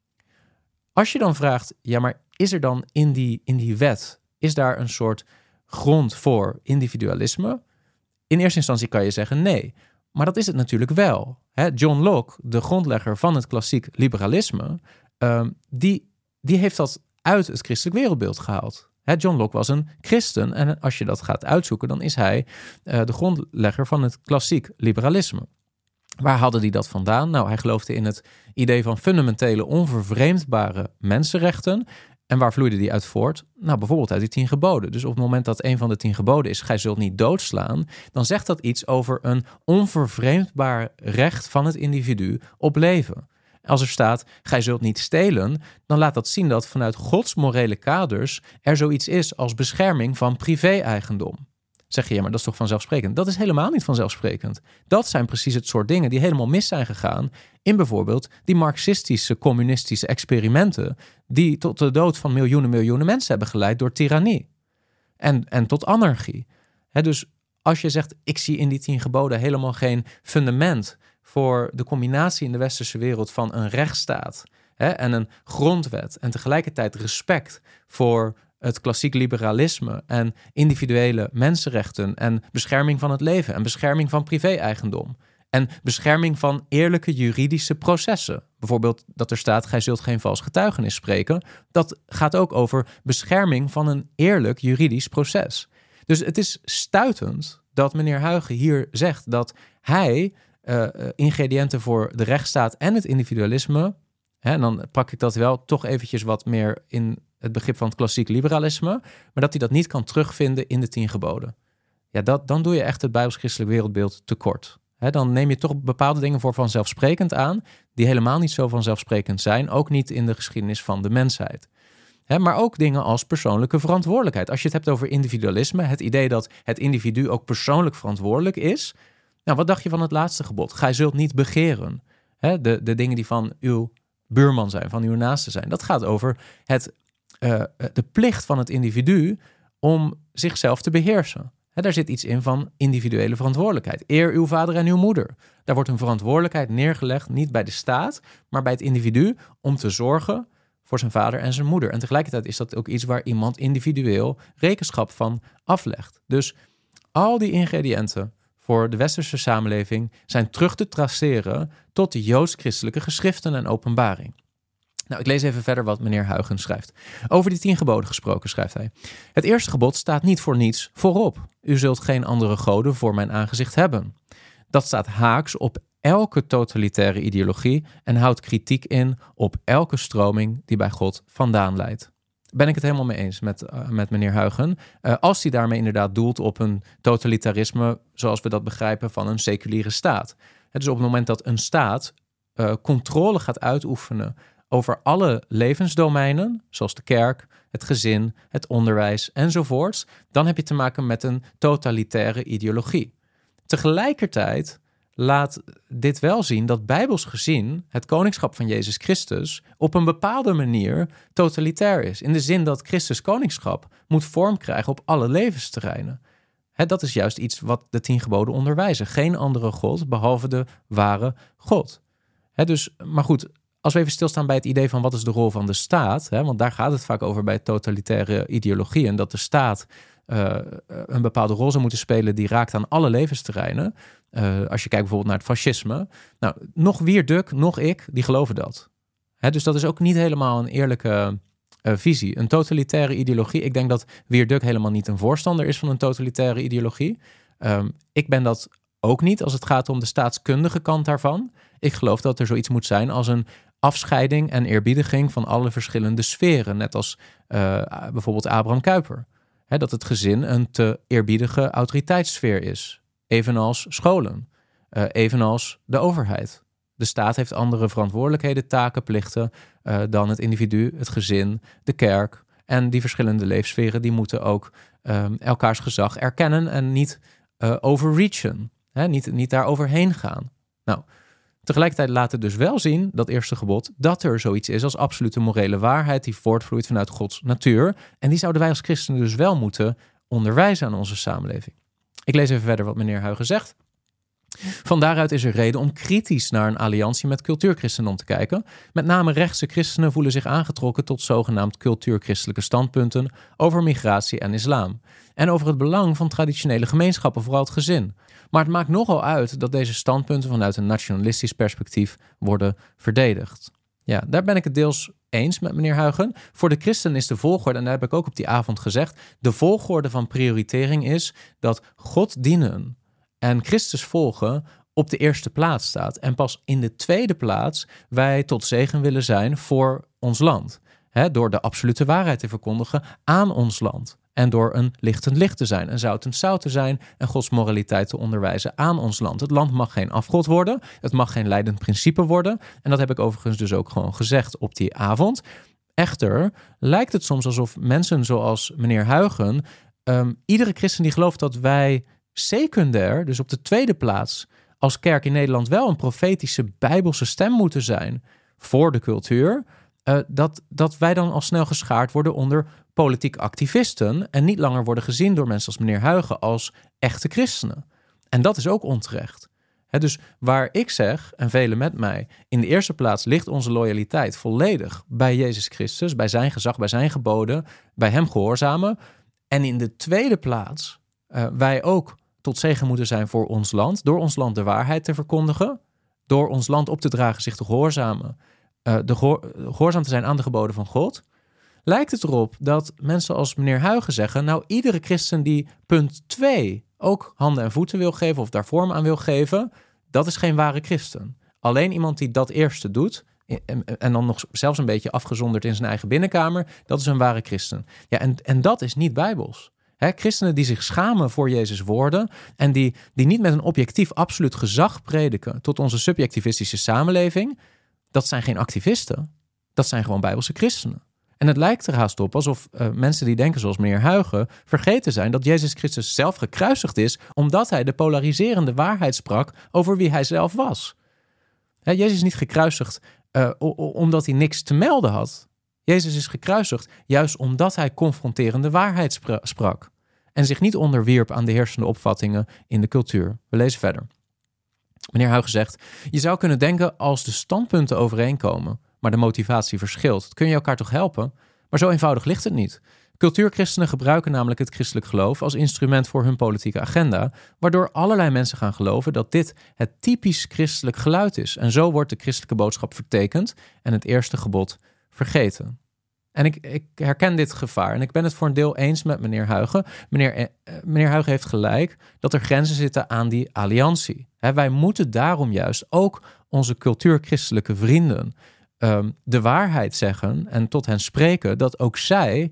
Als je dan vraagt, ja, maar is er dan in die wet, is daar een soort grond voor individualisme? In eerste instantie kan je zeggen nee, maar dat is het natuurlijk wel. John Locke, de grondlegger van het klassiek liberalisme, die heeft dat uit het christelijk wereldbeeld gehaald. John Locke was een christen en als je dat gaat uitzoeken, dan is hij de grondlegger van het klassiek liberalisme. Waar haalde hij dat vandaan? Nou, hij geloofde in het idee van fundamentele, onvervreemdbare mensenrechten. En waar vloeide die uit voort? Nou, bijvoorbeeld uit die 10 geboden. Dus op het moment dat een van de 10 geboden is, gij zult niet doodslaan, dan zegt dat iets over een onvervreemdbaar recht van het individu op leven. Als er staat, gij zult niet stelen, dan laat dat zien dat vanuit Gods morele kaders er zoiets is als bescherming van privé-eigendom. Zeg je, ja, maar dat is toch vanzelfsprekend? Dat is helemaal niet vanzelfsprekend. Dat zijn precies het soort dingen die helemaal mis zijn gegaan in bijvoorbeeld die marxistische, communistische experimenten die tot de dood van miljoenen mensen hebben geleid door tirannie en tot anarchie. Dus als je zegt, ik zie in die 10 geboden helemaal geen fundament voor de combinatie in de westerse wereld van een rechtsstaat en een grondwet en tegelijkertijd respect voor het klassiek liberalisme en individuele mensenrechten en bescherming van het leven en bescherming van privé-eigendom en bescherming van eerlijke juridische processen. Bijvoorbeeld dat er staat, gij zult geen vals getuigenis spreken. Dat gaat ook over bescherming van een eerlijk juridisch proces. Dus het is stuitend dat meneer Huygens hier zegt dat hij ingrediënten voor de rechtsstaat en het individualisme, en dan pak ik dat wel toch eventjes wat meer in het begrip van het klassiek liberalisme, maar dat hij dat niet kan terugvinden in de 10 geboden. Ja, dan doe je echt het bijbels-christelijk wereldbeeld tekort. Dan neem je toch bepaalde dingen voor vanzelfsprekend aan, die helemaal niet zo vanzelfsprekend zijn, ook niet in de geschiedenis van de mensheid. Maar ook dingen als persoonlijke verantwoordelijkheid. Als je het hebt over individualisme, het idee dat het individu ook persoonlijk verantwoordelijk is. Nou, wat dacht je van het laatste gebod? Gij zult niet begeren. De dingen die van uw buurman zijn, van uw naaste zijn. Dat gaat over de plicht van het individu om zichzelf te beheersen. Daar zit iets in van individuele verantwoordelijkheid. Eer uw vader en uw moeder. Daar wordt een verantwoordelijkheid neergelegd, niet bij de staat, maar bij het individu om te zorgen voor zijn vader en zijn moeder. En tegelijkertijd is dat ook iets waar iemand individueel rekenschap van aflegt. Dus al die ingrediënten voor de westerse samenleving zijn terug te traceren tot de joods-christelijke geschriften en openbaring. Nou, ik lees even verder wat meneer Huygens schrijft. Over die 10 geboden gesproken schrijft hij. Het eerste gebod staat niet voor niets voorop. U zult geen andere goden voor mijn aangezicht hebben. Dat staat haaks op elke totalitaire ideologie en houdt kritiek in op elke stroming die bij God vandaan leidt. Ben ik het helemaal mee eens met meneer Huygens. Als hij daarmee inderdaad doelt op een totalitarisme zoals we dat begrijpen van een seculiere staat. Dus op het moment dat een staat controle gaat uitoefenen over alle levensdomeinen, zoals de kerk, het gezin, het onderwijs enzovoorts, dan heb je te maken met een totalitaire ideologie. Tegelijkertijd laat dit wel zien dat bijbels gezien het koningschap van Jezus Christus op een bepaalde manier totalitair is. In de zin dat Christus koningschap moet vorm krijgen op alle levensterreinen. Dat is juist iets wat de 10 geboden onderwijzen. Geen andere God behalve de ware God. Maar goed, als we even stilstaan bij het idee van wat is de rol van de staat, want daar gaat het vaak over bij totalitaire ideologieën, dat de staat een bepaalde rol zou moeten spelen die raakt aan alle levensterreinen. Als je kijkt bijvoorbeeld naar het fascisme. Nou, nog Wierduk, nog ik, die geloven dat. Dus dat is ook niet helemaal een eerlijke visie. Een totalitaire ideologie. Ik denk dat Wierduk helemaal niet een voorstander is van een totalitaire ideologie. Ik ben dat ook niet als het gaat om de staatskundige kant daarvan. Ik geloof dat er zoiets moet zijn als een afscheiding en eerbiediging van alle verschillende sferen. Net als bijvoorbeeld Abraham Kuyper. Dat het gezin een te eerbiedige autoriteitssfeer is. Evenals scholen. Evenals de overheid. De staat heeft andere verantwoordelijkheden, taken, plichten dan het individu, het gezin, de kerk. En die verschillende leefsferen die moeten ook elkaars gezag erkennen en niet overreachen. Niet daar overheen gaan. Nou, tegelijkertijd laat het dus wel zien, dat eerste gebod, dat er zoiets is als absolute morele waarheid die voortvloeit vanuit Gods natuur. En die zouden wij als christenen dus wel moeten onderwijzen aan onze samenleving. Ik lees even verder wat meneer Huygens zegt. Van daaruit is er reden om kritisch naar een alliantie met cultuurchristendom te kijken. Met name rechtse christenen voelen zich aangetrokken tot zogenaamd cultuurchristelijke standpunten over migratie en islam. En over het belang van traditionele gemeenschappen, vooral het gezin. Maar het maakt nogal uit dat deze standpunten vanuit een nationalistisch perspectief worden verdedigd. Ja, daar ben ik het deels eens met meneer Huygen. Voor de christen is de volgorde, en daar heb ik ook op die avond gezegd, de volgorde van prioritering is dat God dienen en Christus volgen op de eerste plaats staat. En pas in de tweede plaats wij tot zegen willen zijn voor ons land. Door de absolute waarheid te verkondigen aan ons land. En door een lichtend licht te zijn, een zoutend zout te zijn en Gods moraliteit te onderwijzen aan ons land. Het land mag geen afgod worden, het mag geen leidend principe worden. En dat heb ik overigens dus ook gewoon gezegd op die avond. Echter lijkt het soms alsof mensen zoals meneer Huygen, iedere christen die gelooft dat wij secundair, dus op de tweede plaats, als kerk in Nederland wel een profetische bijbelse stem moeten zijn voor de cultuur, dat wij dan al snel geschaard worden onder politiek activisten en niet langer worden gezien door mensen als meneer Huygen als echte christenen. En dat is ook onterecht. Dus waar ik zeg, en velen met mij, in de eerste plaats ligt onze loyaliteit volledig bij Jezus Christus, bij zijn gezag, bij zijn geboden, bij hem gehoorzamen. En in de tweede plaats wij ook tot zegen moeten zijn voor ons land, door ons land de waarheid te verkondigen, door ons land op te dragen zich te gehoorzamen, gehoorzaam te zijn aan de geboden van God, lijkt het erop dat mensen als meneer Huygen zeggen, nou iedere christen die punt 2 ook handen en voeten wil geven of daar vorm aan wil geven, dat is geen ware christen. Alleen iemand die dat eerste doet, en dan nog zelfs een beetje afgezonderd in zijn eigen binnenkamer, dat is een ware christen. Ja, en dat is niet bijbels. Christenen die zich schamen voor Jezus' woorden en die niet met een objectief absoluut gezag prediken tot onze subjectivistische samenleving, dat zijn geen activisten. Dat zijn gewoon bijbelse christenen. En het lijkt er haast op alsof mensen die denken zoals meneer Huygen vergeten zijn dat Jezus Christus zelf gekruisigd is omdat hij de polariserende waarheid sprak over wie hij zelf was. Jezus is niet gekruisigd omdat hij niks te melden had. Jezus is gekruisigd juist omdat hij confronterende waarheid sprak en zich niet onderwierp aan de heersende opvattingen in de cultuur. We lezen verder. Meneer Huygen zegt, je zou kunnen denken als de standpunten overeenkomen, maar de motivatie verschilt. Dat kun je elkaar toch helpen? Maar zo eenvoudig ligt het niet. Cultuurchristenen gebruiken namelijk het christelijk geloof als instrument voor hun politieke agenda, waardoor allerlei mensen gaan geloven dat dit het typisch christelijk geluid is. En zo wordt de christelijke boodschap vertekend en het eerste gebod vergeten. En ik herken dit gevaar en ik ben het voor een deel eens met meneer Huygen. Meneer Huygen heeft gelijk dat er grenzen zitten aan die alliantie. Wij moeten daarom juist ook onze cultuurchristelijke vrienden de waarheid zeggen en tot hen spreken dat ook zij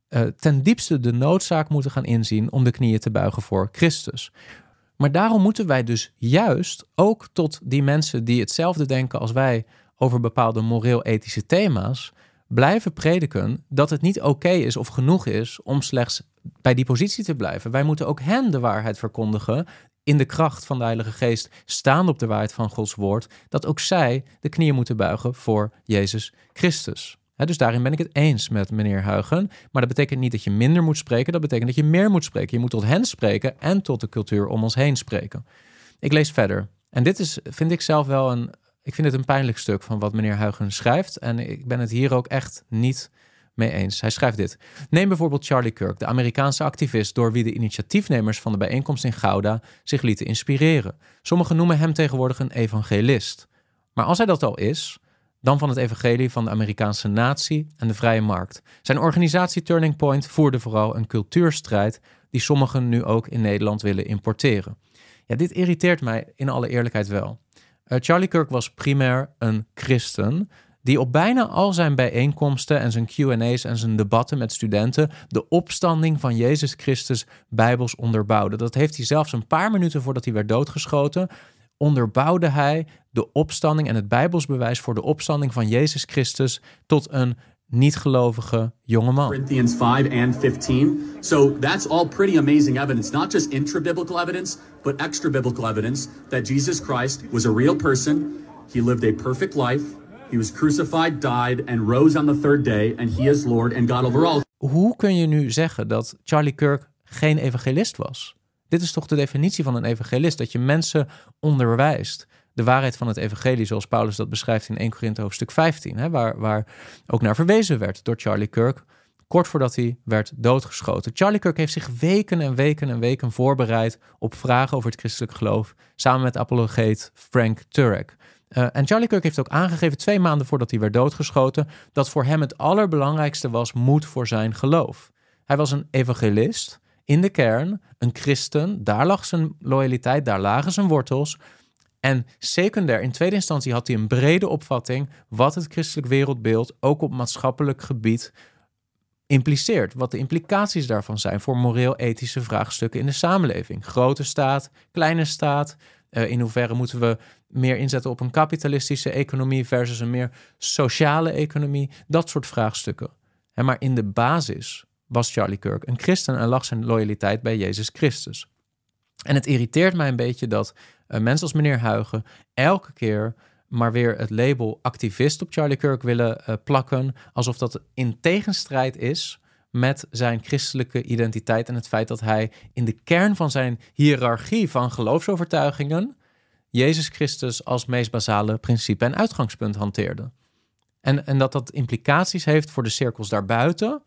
ten diepste de noodzaak moeten gaan inzien om de knieën te buigen voor Christus. Maar daarom moeten wij dus juist ook tot die mensen die hetzelfde denken als wij over bepaalde moreel-ethische thema's blijven prediken dat het niet oké is of genoeg is om slechts bij die positie te blijven. Wij moeten ook hen de waarheid verkondigen in de kracht van de Heilige Geest, staande op de waarheid van Gods woord, dat ook zij de knieën moeten buigen voor Jezus Christus. Dus daarin ben ik het eens met meneer Huygen. Maar dat betekent niet dat je minder moet spreken, dat betekent dat je meer moet spreken. Je moet tot hen spreken en tot de cultuur om ons heen spreken. Ik lees verder. En dit is, vind ik zelf wel ik vind het een pijnlijk stuk van wat meneer Huygen schrijft. En ik ben het hier ook echt niet mee eens. Hij schrijft dit. Neem bijvoorbeeld Charlie Kirk, de Amerikaanse activist door wie de initiatiefnemers van de bijeenkomst in Gouda zich lieten inspireren. Sommigen noemen hem tegenwoordig een evangelist. Maar als hij dat al is, dan van het evangelie van de Amerikaanse natie en de vrije markt. Zijn organisatie Turning Point voerde vooral een cultuurstrijd die sommigen nu ook in Nederland willen importeren. Ja, dit irriteert mij in alle eerlijkheid wel. Charlie Kirk was primair een christen die op bijna al zijn bijeenkomsten en zijn Q&A's en zijn debatten met studenten de opstanding van Jezus Christus bijbels onderbouwde. Dat heeft hij zelfs een paar minuten voordat hij werd doodgeschoten, onderbouwde hij de opstanding en het bijbelsbewijs voor de opstanding van Jezus Christus tot een niet-gelovige jonge man. Corinthians 5 and 15. So that's all pretty amazing evidence, not just intra-biblical evidence, but extra-biblical evidence that Jesus Christ was a real person. He lived a perfect life. He was crucified, died, and rose on the third day, and he is Lord and God over all. Hoe kun je nu zeggen dat Charlie Kirk geen evangelist was? Dit is toch de definitie van een evangelist, dat je mensen onderwijst. De waarheid van het evangelie, zoals Paulus dat beschrijft in 1 Korinthe hoofdstuk 15, hè, waar ook naar verwezen werd door Charlie Kirk, kort voordat hij werd doodgeschoten. Charlie Kirk heeft zich weken en weken en weken voorbereid op vragen over het christelijk geloof, samen met apologeet Frank Turek. En Charlie Kirk heeft ook aangegeven 2 maanden voordat hij werd doodgeschoten, dat voor hem het allerbelangrijkste was moed voor zijn geloof. Hij was een evangelist, in de kern, een christen, daar lag zijn loyaliteit, daar lagen zijn wortels. En secundair, in tweede instantie had hij een brede opvatting wat het christelijk wereldbeeld ook op maatschappelijk gebied impliceert. Wat de implicaties daarvan zijn voor moreel-ethische vraagstukken in de samenleving. Grote staat, kleine staat. In hoeverre moeten we meer inzetten op een kapitalistische economie versus een meer sociale economie. Dat soort vraagstukken. Maar in de basis was Charlie Kirk een christen en lag zijn loyaliteit bij Jezus Christus. En het irriteert mij een beetje dat mensen als meneer Huigen elke keer maar weer het label activist op Charlie Kirk willen plakken, alsof dat in tegenstrijd is met zijn christelijke identiteit en het feit dat hij in de kern van zijn hiërarchie van geloofsovertuigingen Jezus Christus als meest basale principe en uitgangspunt hanteerde. En dat implicaties heeft voor de cirkels daarbuiten.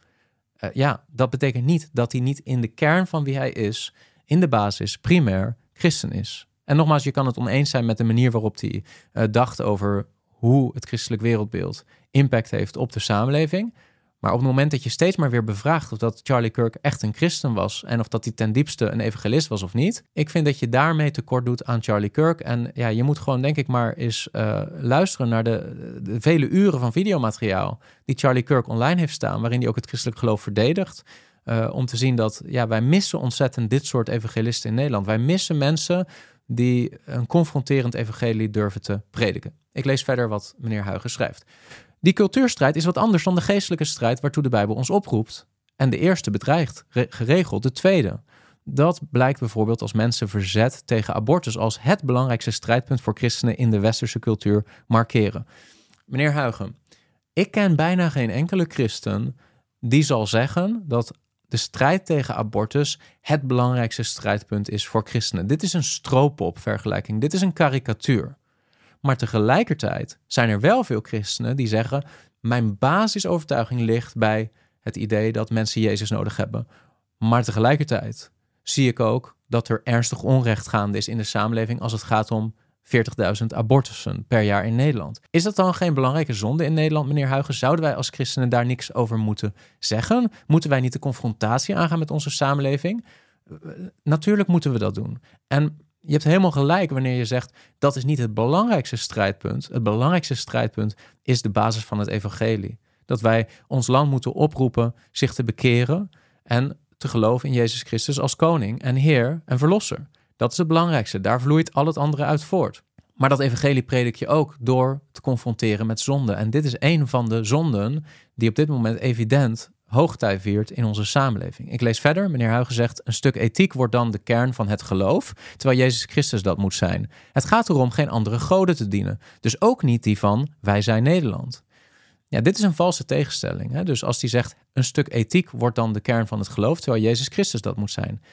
Dat betekent niet dat hij niet in de kern van wie hij is, in de basis primair christen is. En nogmaals, je kan het oneens zijn met de manier waarop hij dacht over hoe het christelijk wereldbeeld impact heeft op de samenleving. Maar op het moment dat je steeds maar weer bevraagt of dat Charlie Kirk echt een christen was en of dat hij ten diepste een evangelist was of niet, ik vind dat je daarmee tekort doet aan Charlie Kirk. En ja, je moet gewoon denk ik maar eens luisteren naar de vele uren van videomateriaal die Charlie Kirk online heeft staan, waarin hij ook het christelijk geloof verdedigt. Om te zien dat wij missen ontzettend dit soort evangelisten in Nederland. Wij missen mensen die een confronterend evangelie durven te prediken. Ik lees verder wat meneer Huigen schrijft. Die cultuurstrijd is wat anders dan de geestelijke strijd waartoe de Bijbel ons oproept. En de eerste bedreigt geregeld de tweede. Dat blijkt bijvoorbeeld als mensen verzet tegen abortus als het belangrijkste strijdpunt voor christenen in de westerse cultuur markeren. Meneer Huigen, ik ken bijna geen enkele christen die zal zeggen dat de strijd tegen abortus het belangrijkste strijdpunt is voor christenen. Dit is een stroopopvergelijking. Dit is een karikatuur. Maar tegelijkertijd zijn er wel veel christenen die zeggen, mijn basisovertuiging ligt bij het idee dat mensen Jezus nodig hebben. Maar tegelijkertijd zie ik ook dat er ernstig onrecht gaande is in de samenleving als het gaat om 40.000 abortussen per jaar in Nederland. Is dat dan geen belangrijke zonde in Nederland, meneer Huigen? Zouden wij als christenen daar niks over moeten zeggen? Moeten wij niet de confrontatie aangaan met onze samenleving? Natuurlijk moeten we dat doen. En je hebt helemaal gelijk wanneer je zegt, dat is niet het belangrijkste strijdpunt. Het belangrijkste strijdpunt is de basis van het evangelie. Dat wij ons land moeten oproepen zich te bekeren en te geloven in Jezus Christus als koning en Heer en Verlosser. Dat is het belangrijkste. Daar vloeit al het andere uit voort. Maar dat evangelie predik je ook door te confronteren met zonde. En dit is een van de zonden die op dit moment evident hoogtij viert in onze samenleving. Ik lees verder. Meneer Huigen zegt, een stuk ethiek wordt dan de kern van het geloof, terwijl Jezus Christus dat moet zijn. Het gaat erom geen andere goden te dienen. Dus ook niet die van wij zijn Nederland. Ja, dit is een valse tegenstelling. Hè? Dus als hij zegt, een stuk ethiek wordt dan de kern van het geloof, terwijl Jezus Christus dat moet zijn.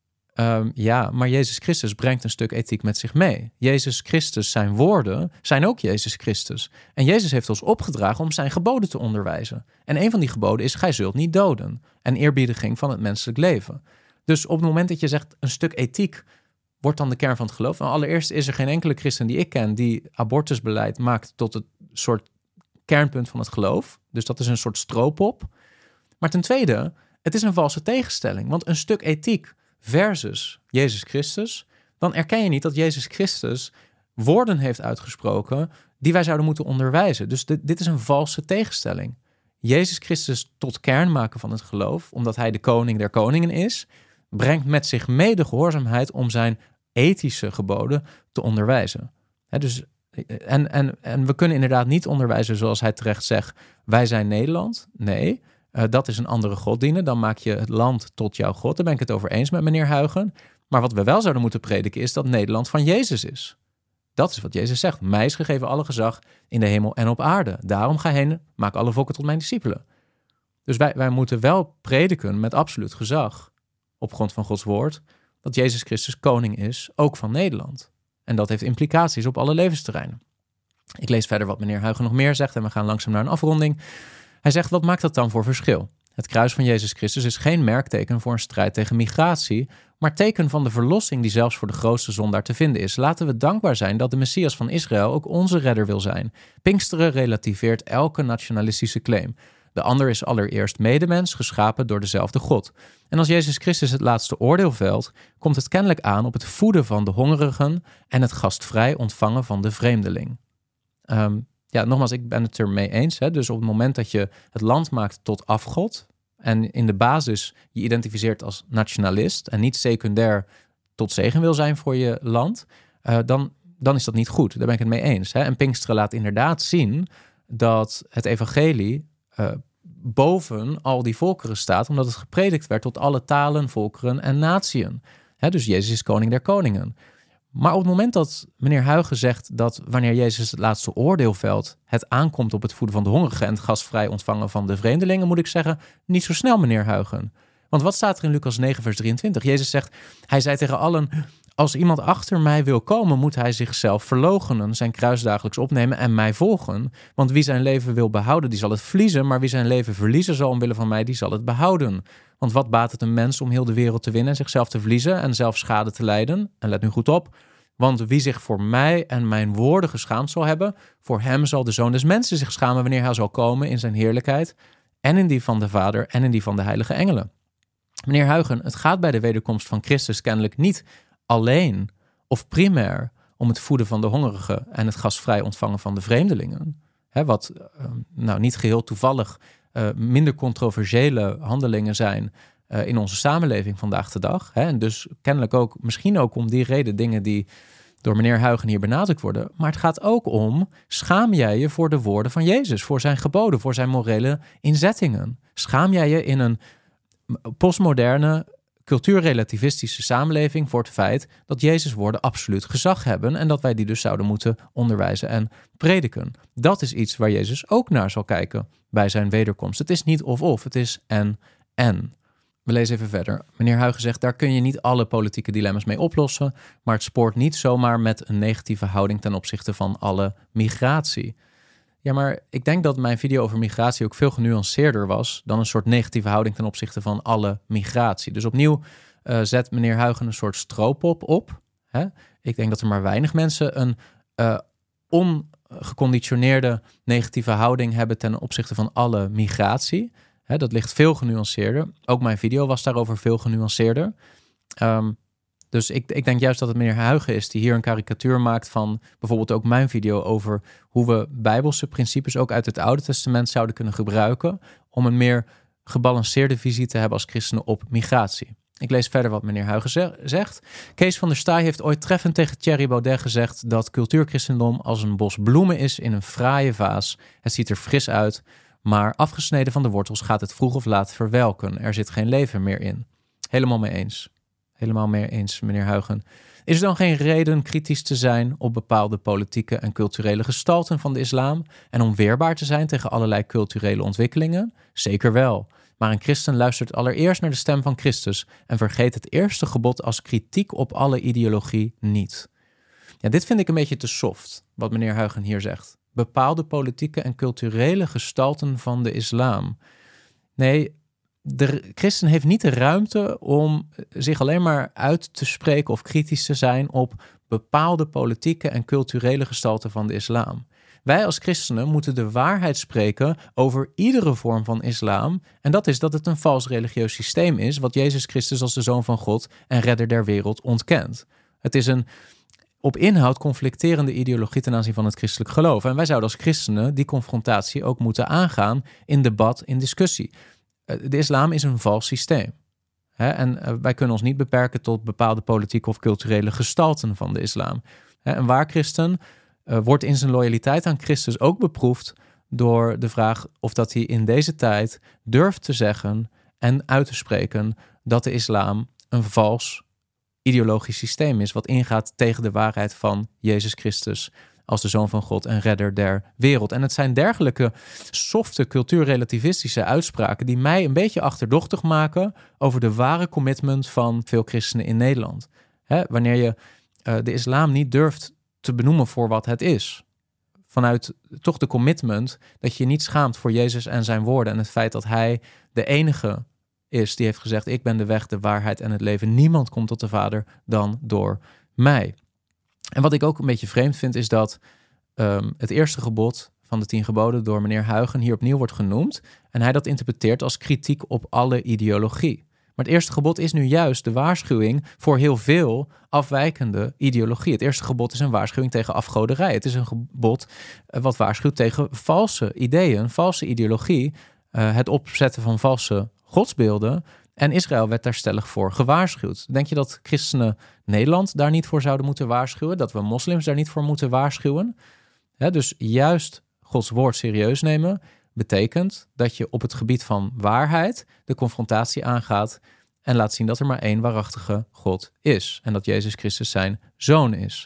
Maar Jezus Christus brengt een stuk ethiek met zich mee. Jezus Christus, zijn woorden, zijn ook Jezus Christus. En Jezus heeft ons opgedragen om zijn geboden te onderwijzen. En een van die geboden is, gij zult niet doden. En eerbiediging van het menselijk leven. Dus op het moment dat je zegt, een stuk ethiek wordt dan de kern van het geloof. Nou, allereerst is er geen enkele christen die ik ken die abortusbeleid maakt tot het soort kernpunt van het geloof. Dus dat is een soort stroopop. Maar ten tweede, het is een valse tegenstelling. Want een stuk ethiek versus Jezus Christus, dan erken je niet dat Jezus Christus woorden heeft uitgesproken die wij zouden moeten onderwijzen. Dus dit is een valse tegenstelling. Jezus Christus tot kern maken van het geloof, omdat hij de koning der koningen is, brengt met zich mee de gehoorzaamheid om zijn ethische geboden te onderwijzen. En we kunnen inderdaad niet onderwijzen zoals hij terecht zegt, wij zijn Nederland. Nee, dat is een andere god dienen. Dan maak je het land tot jouw god. Daar ben ik het over eens met meneer Huigen. Maar wat we wel zouden moeten prediken is dat Nederland van Jezus is. Dat is wat Jezus zegt. Mij is gegeven alle gezag in de hemel en op aarde. Daarom ga heen, maak alle volken tot mijn discipelen. Dus wij moeten wel prediken met absoluut gezag op grond van Gods woord. dat Jezus Christus koning is, ook van Nederland. En dat heeft implicaties op alle levensterreinen. Ik lees verder wat meneer Huygen nog meer zegt en we gaan langzaam naar een afronding. Hij zegt, wat maakt dat dan voor verschil? Het kruis van Jezus Christus is geen merkteken voor een strijd tegen migratie, maar teken van de verlossing die zelfs voor de grootste zondaar te vinden is. Laten we dankbaar zijn dat de Messias van Israël ook onze redder wil zijn. Pinksteren relativeert elke nationalistische claim. De ander is allereerst medemens, geschapen door dezelfde God. En als Jezus Christus het laatste oordeel velt, komt het kennelijk aan op het voeden van de hongerigen en het gastvrij ontvangen van de vreemdeling. Nogmaals, ik ben het ermee eens. Dus op het moment dat je het land maakt tot afgod en in de basis je identificeert als nationalist en niet secundair tot zegen wil zijn voor je land, dan is dat niet goed. Daar ben ik het mee eens. En Pinksteren laat inderdaad zien dat het evangelie boven al die volkeren staat, omdat het gepredikt werd tot alle talen, volkeren en natieën. Dus Jezus is koning der koningen. Maar op het moment dat meneer Huygen zegt dat wanneer Jezus het laatste oordeel velt, het aankomt op het voeden van de hongerigen en het gastvrij ontvangen van de vreemdelingen, moet ik zeggen, niet zo snel meneer Huygen. Want wat staat er in Lucas 9 vers 23? Jezus zegt, hij zei tegen allen, als iemand achter mij wil komen, moet hij zichzelf verloochenen, zijn kruis dagelijks opnemen en mij volgen. Want wie zijn leven wil behouden, die zal het verliezen, maar wie zijn leven verliezen zal omwille van mij, die zal het behouden. Want wat baat het een mens om heel de wereld te winnen en zichzelf te verliezen en zelf schade te lijden? En let nu goed op, want wie zich voor mij en mijn woorden geschaamd zal hebben, voor hem zal de Zoon des Mensen zich schamen wanneer hij zal komen in zijn heerlijkheid en in die van de Vader en in die van de heilige engelen. Meneer Huygen, het gaat bij de wederkomst van Christus kennelijk niet alleen of primair om het voeden van de hongerigen en het gastvrij ontvangen van de vreemdelingen. Wat niet geheel toevallig minder controversiële handelingen zijn in onze samenleving vandaag de dag. En dus kennelijk ook, misschien ook om die reden, dingen die door meneer Huygen hier benadrukt worden. Maar het gaat ook om, schaam jij je voor de woorden van Jezus, voor zijn geboden, voor zijn morele inzettingen? Schaam jij je in een postmoderne, cultuurrelativistische samenleving voor het feit dat Jezus' woorden absoluut gezag hebben en dat wij die dus zouden moeten onderwijzen en prediken? Dat is iets waar Jezus ook naar zal kijken bij zijn wederkomst. Het is niet of, het is en. We lezen even verder. Meneer Huygen zegt, daar kun je niet alle politieke dilemma's mee oplossen, maar het spoort niet zomaar met een negatieve houding ten opzichte van alle migratie. Ja, maar ik denk dat mijn video over migratie ook veel genuanceerder was dan een soort negatieve houding ten opzichte van alle migratie. Dus opnieuw zet meneer Huygen een soort stroopop op. Ik denk dat er maar weinig mensen een ongeconditioneerde negatieve houding hebben ten opzichte van alle migratie. Dat ligt veel genuanceerder. Ook mijn video was daarover veel genuanceerder. Dus ik denk juist dat het meneer Huygen is die hier een karikatuur maakt van bijvoorbeeld ook mijn video over hoe we bijbelse principes ook uit het Oude Testament zouden kunnen gebruiken om een meer gebalanceerde visie te hebben als christenen op migratie. Ik lees verder wat meneer Huygen zegt. Kees van der Staaij heeft ooit treffend tegen Thierry Baudet gezegd dat cultuurchristendom als een bos bloemen is in een fraaie vaas. Het ziet er fris uit, maar afgesneden van de wortels gaat het vroeg of laat verwelken. Er zit geen leven meer in. Helemaal mee eens. Helemaal mee eens, meneer Huygen. Is er dan geen reden kritisch te zijn op bepaalde politieke en culturele gestalten van de islam en om weerbaar te zijn tegen allerlei culturele ontwikkelingen? Zeker wel. Maar een christen luistert allereerst naar de stem van Christus en vergeet het eerste gebod als kritiek op alle ideologie niet. Ja, dit vind ik een beetje te soft, wat meneer Huygen hier zegt. Bepaalde politieke en culturele gestalten van de islam. Nee, de christen heeft niet de ruimte om zich alleen maar uit te spreken of kritisch te zijn op bepaalde politieke en culturele gestalten van de islam. Wij als christenen moeten de waarheid spreken over iedere vorm van islam. En dat is dat het een vals religieus systeem is wat Jezus Christus als de Zoon van God en redder der wereld ontkent. Het is een op inhoud conflicterende ideologie ten aanzien van het christelijk geloof. En wij zouden als christenen die confrontatie ook moeten aangaan in debat, in discussie. De islam is een vals systeem. En wij kunnen ons niet beperken tot bepaalde politieke of culturele gestalten van de islam. Een waar christen wordt in zijn loyaliteit aan Christus ook beproefd door de vraag of dat hij in deze tijd durft te zeggen en uit te spreken dat de islam een vals ideologisch systeem is wat ingaat tegen de waarheid van Jezus Christus als de Zoon van God en redder der wereld. En het zijn dergelijke softe, cultuurrelativistische uitspraken die mij een beetje achterdochtig maken over de ware commitment van veel christenen in Nederland. Wanneer je de islam niet durft te benoemen voor wat het is. Vanuit toch de commitment dat je niet schaamt voor Jezus en zijn woorden en het feit dat hij de enige is die heeft gezegd: ik ben de weg, de waarheid en het leven. Niemand komt tot de Vader dan door mij. En wat ik ook een beetje vreemd vind is dat het eerste gebod van de 10 geboden door meneer Huygen hier opnieuw wordt genoemd en hij dat interpreteert als kritiek op alle ideologie. Maar het eerste gebod is nu juist de waarschuwing voor heel veel afwijkende ideologie. Het eerste gebod is een waarschuwing tegen afgoderij. Het is een gebod wat waarschuwt tegen valse ideeën, valse ideologie, het opzetten van valse godsbeelden. En Israël werd daar stellig voor gewaarschuwd. Denk je dat christenen Nederland daar niet voor zouden moeten waarschuwen? Dat we moslims daar niet voor moeten waarschuwen? Dus juist Gods woord serieus nemen betekent dat je op het gebied van waarheid de confrontatie aangaat en laat zien dat er maar één waarachtige God is. En dat Jezus Christus zijn Zoon is.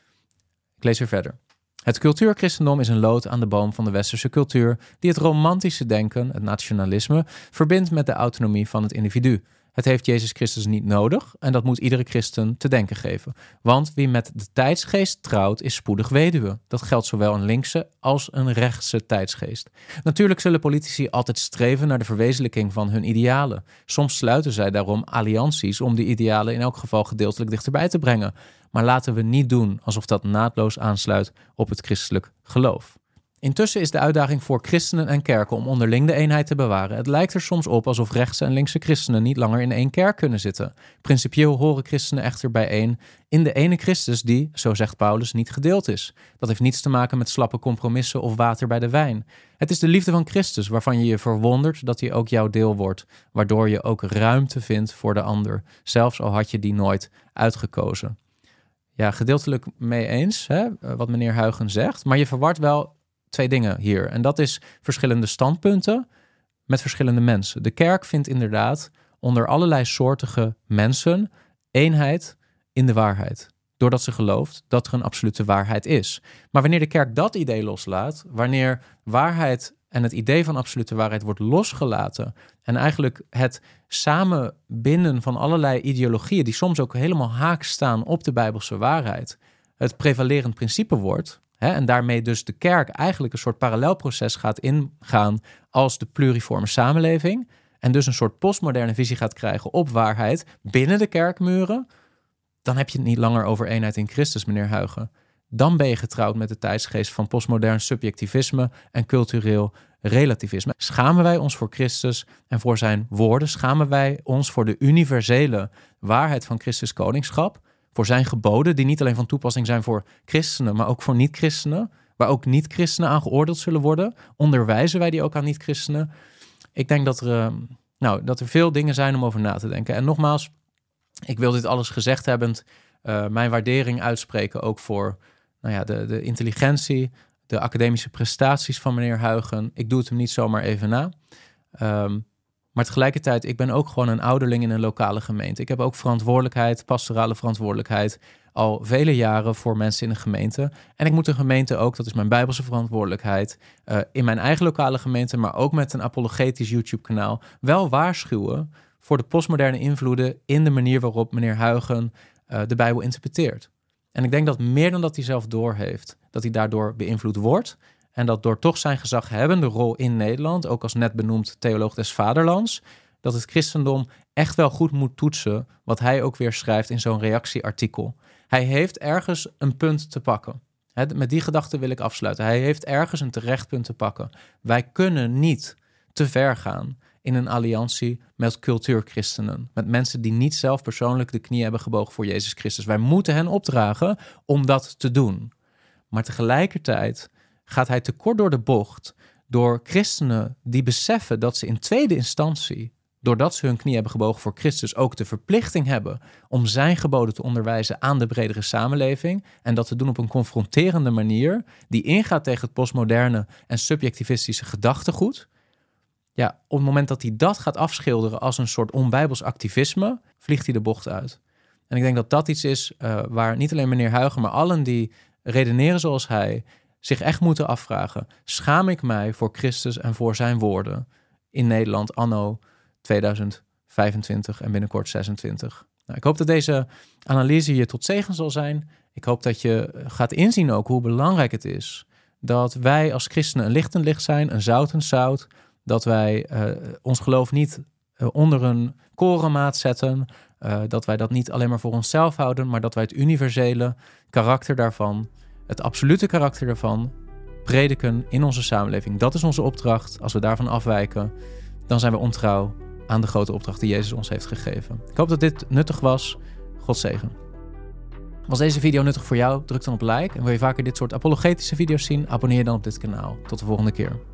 Ik lees weer verder. Het cultuurchristendom is een lood aan de boom van de westerse cultuur die het romantische denken, het nationalisme, verbindt met de autonomie van het individu. Het heeft Jezus Christus niet nodig en dat moet iedere christen te denken geven. Want wie met de tijdsgeest trouwt is spoedig weduwe. Dat geldt zowel een linkse als een rechtse tijdsgeest. Natuurlijk zullen politici altijd streven naar de verwezenlijking van hun idealen. Soms sluiten zij daarom allianties om die idealen in elk geval gedeeltelijk dichterbij te brengen. Maar laten we niet doen alsof dat naadloos aansluit op het christelijk geloof. Intussen is de uitdaging voor christenen en kerken om onderling de eenheid te bewaren. Het lijkt er soms op alsof rechtse en linkse christenen niet langer in één kerk kunnen zitten. Principieel horen christenen echter bijeen in de ene Christus die, zo zegt Paulus, niet gedeeld is. Dat heeft niets te maken met slappe compromissen of water bij de wijn. Het is de liefde van Christus waarvan je je verwondert dat hij ook jouw deel wordt, waardoor je ook ruimte vindt voor de ander, zelfs al had je die nooit uitgekozen. Ja, gedeeltelijk mee eens, wat meneer Huygen zegt, maar je verwart wel 2 dingen hier. En dat is verschillende standpunten met verschillende mensen. De kerk vindt inderdaad onder allerlei soortige mensen eenheid in de waarheid. Doordat ze gelooft dat er een absolute waarheid is. Maar wanneer de kerk dat idee loslaat, wanneer waarheid en het idee van absolute waarheid wordt losgelaten en eigenlijk het samenbinden van allerlei ideologieën die soms ook helemaal haaks staan op de Bijbelse waarheid, het prevalerend principe wordt, en daarmee dus de kerk eigenlijk een soort parallelproces gaat ingaan als de pluriforme samenleving en dus een soort postmoderne visie gaat krijgen op waarheid binnen de kerkmuren, dan heb je het niet langer over eenheid in Christus, meneer Huygen. Dan ben je getrouwd met de tijdsgeest van postmodern subjectivisme en cultureel relativisme. Schamen wij ons voor Christus en voor zijn woorden? Schamen wij ons voor de universele waarheid van Christus koningschap? Voor zijn geboden die niet alleen van toepassing zijn voor christenen, maar ook voor niet-christenen, waar ook niet-christenen aan geoordeeld zullen worden? Onderwijzen wij die ook aan niet-christenen? Ik denk dat er veel dingen zijn om over na te denken. En nogmaals, ik wil dit alles gezegd hebbend mijn waardering uitspreken ook voor de intelligentie, de academische prestaties van meneer Huygen. Ik doe het hem niet zomaar even na. Maar tegelijkertijd, ik ben ook gewoon een ouderling in een lokale gemeente. Ik heb ook verantwoordelijkheid, pastorale verantwoordelijkheid, al vele jaren voor mensen in een gemeente. En ik moet de gemeente ook, dat is mijn Bijbelse verantwoordelijkheid, in mijn eigen lokale gemeente, maar ook met een apologetisch YouTube-kanaal, wel waarschuwen voor de postmoderne invloeden in de manier waarop meneer Huygen de Bijbel interpreteert. En ik denk dat meer dan dat hij zelf doorheeft, dat hij daardoor beïnvloed wordt. En dat door toch zijn gezaghebbende rol in Nederland, ook als net benoemd theoloog des vaderlands, dat het christendom echt wel goed moet toetsen wat hij ook weer schrijft in zo'n reactieartikel. Hij heeft ergens een punt te pakken. Met die gedachte wil ik afsluiten. Hij heeft ergens een terecht punt te pakken. Wij kunnen niet te ver gaan in een alliantie met cultuurchristenen. Met mensen die niet zelf persoonlijk de knie hebben gebogen voor Jezus Christus. Wij moeten hen opdragen om dat te doen. Maar tegelijkertijd gaat hij tekort door de bocht door christenen die beseffen dat ze in tweede instantie, doordat ze hun knie hebben gebogen voor Christus, ook de verplichting hebben om zijn geboden te onderwijzen aan de bredere samenleving en dat te doen op een confronterende manier die ingaat tegen het postmoderne en subjectivistische gedachtegoed. Ja, op het moment dat hij dat gaat afschilderen als een soort onbijbels activisme, vliegt hij de bocht uit. En ik denk dat dat iets is waar niet alleen meneer Huygen, maar allen die redeneren zoals hij, zich echt moeten afvragen: schaam ik mij voor Christus en voor zijn woorden in Nederland anno 2025 en binnenkort 26? Nou, ik hoop dat deze analyse je tot zegen zal zijn. Ik hoop dat je gaat inzien ook hoe belangrijk het is dat wij als christenen een licht en licht zijn, een zout en zout. Dat wij ons geloof niet onder een korenmaat zetten. Dat wij dat niet alleen maar voor onszelf houden, maar dat wij het universele karakter daarvan, het absolute karakter daarvan, prediken in onze samenleving. Dat is onze opdracht. Als we daarvan afwijken, dan zijn we ontrouw aan de grote opdracht die Jezus ons heeft gegeven. Ik hoop dat dit nuttig was. God zegen. Was deze video nuttig voor jou? Druk dan op like. En wil je vaker dit soort apologetische video's zien? Abonneer je dan op dit kanaal. Tot de volgende keer.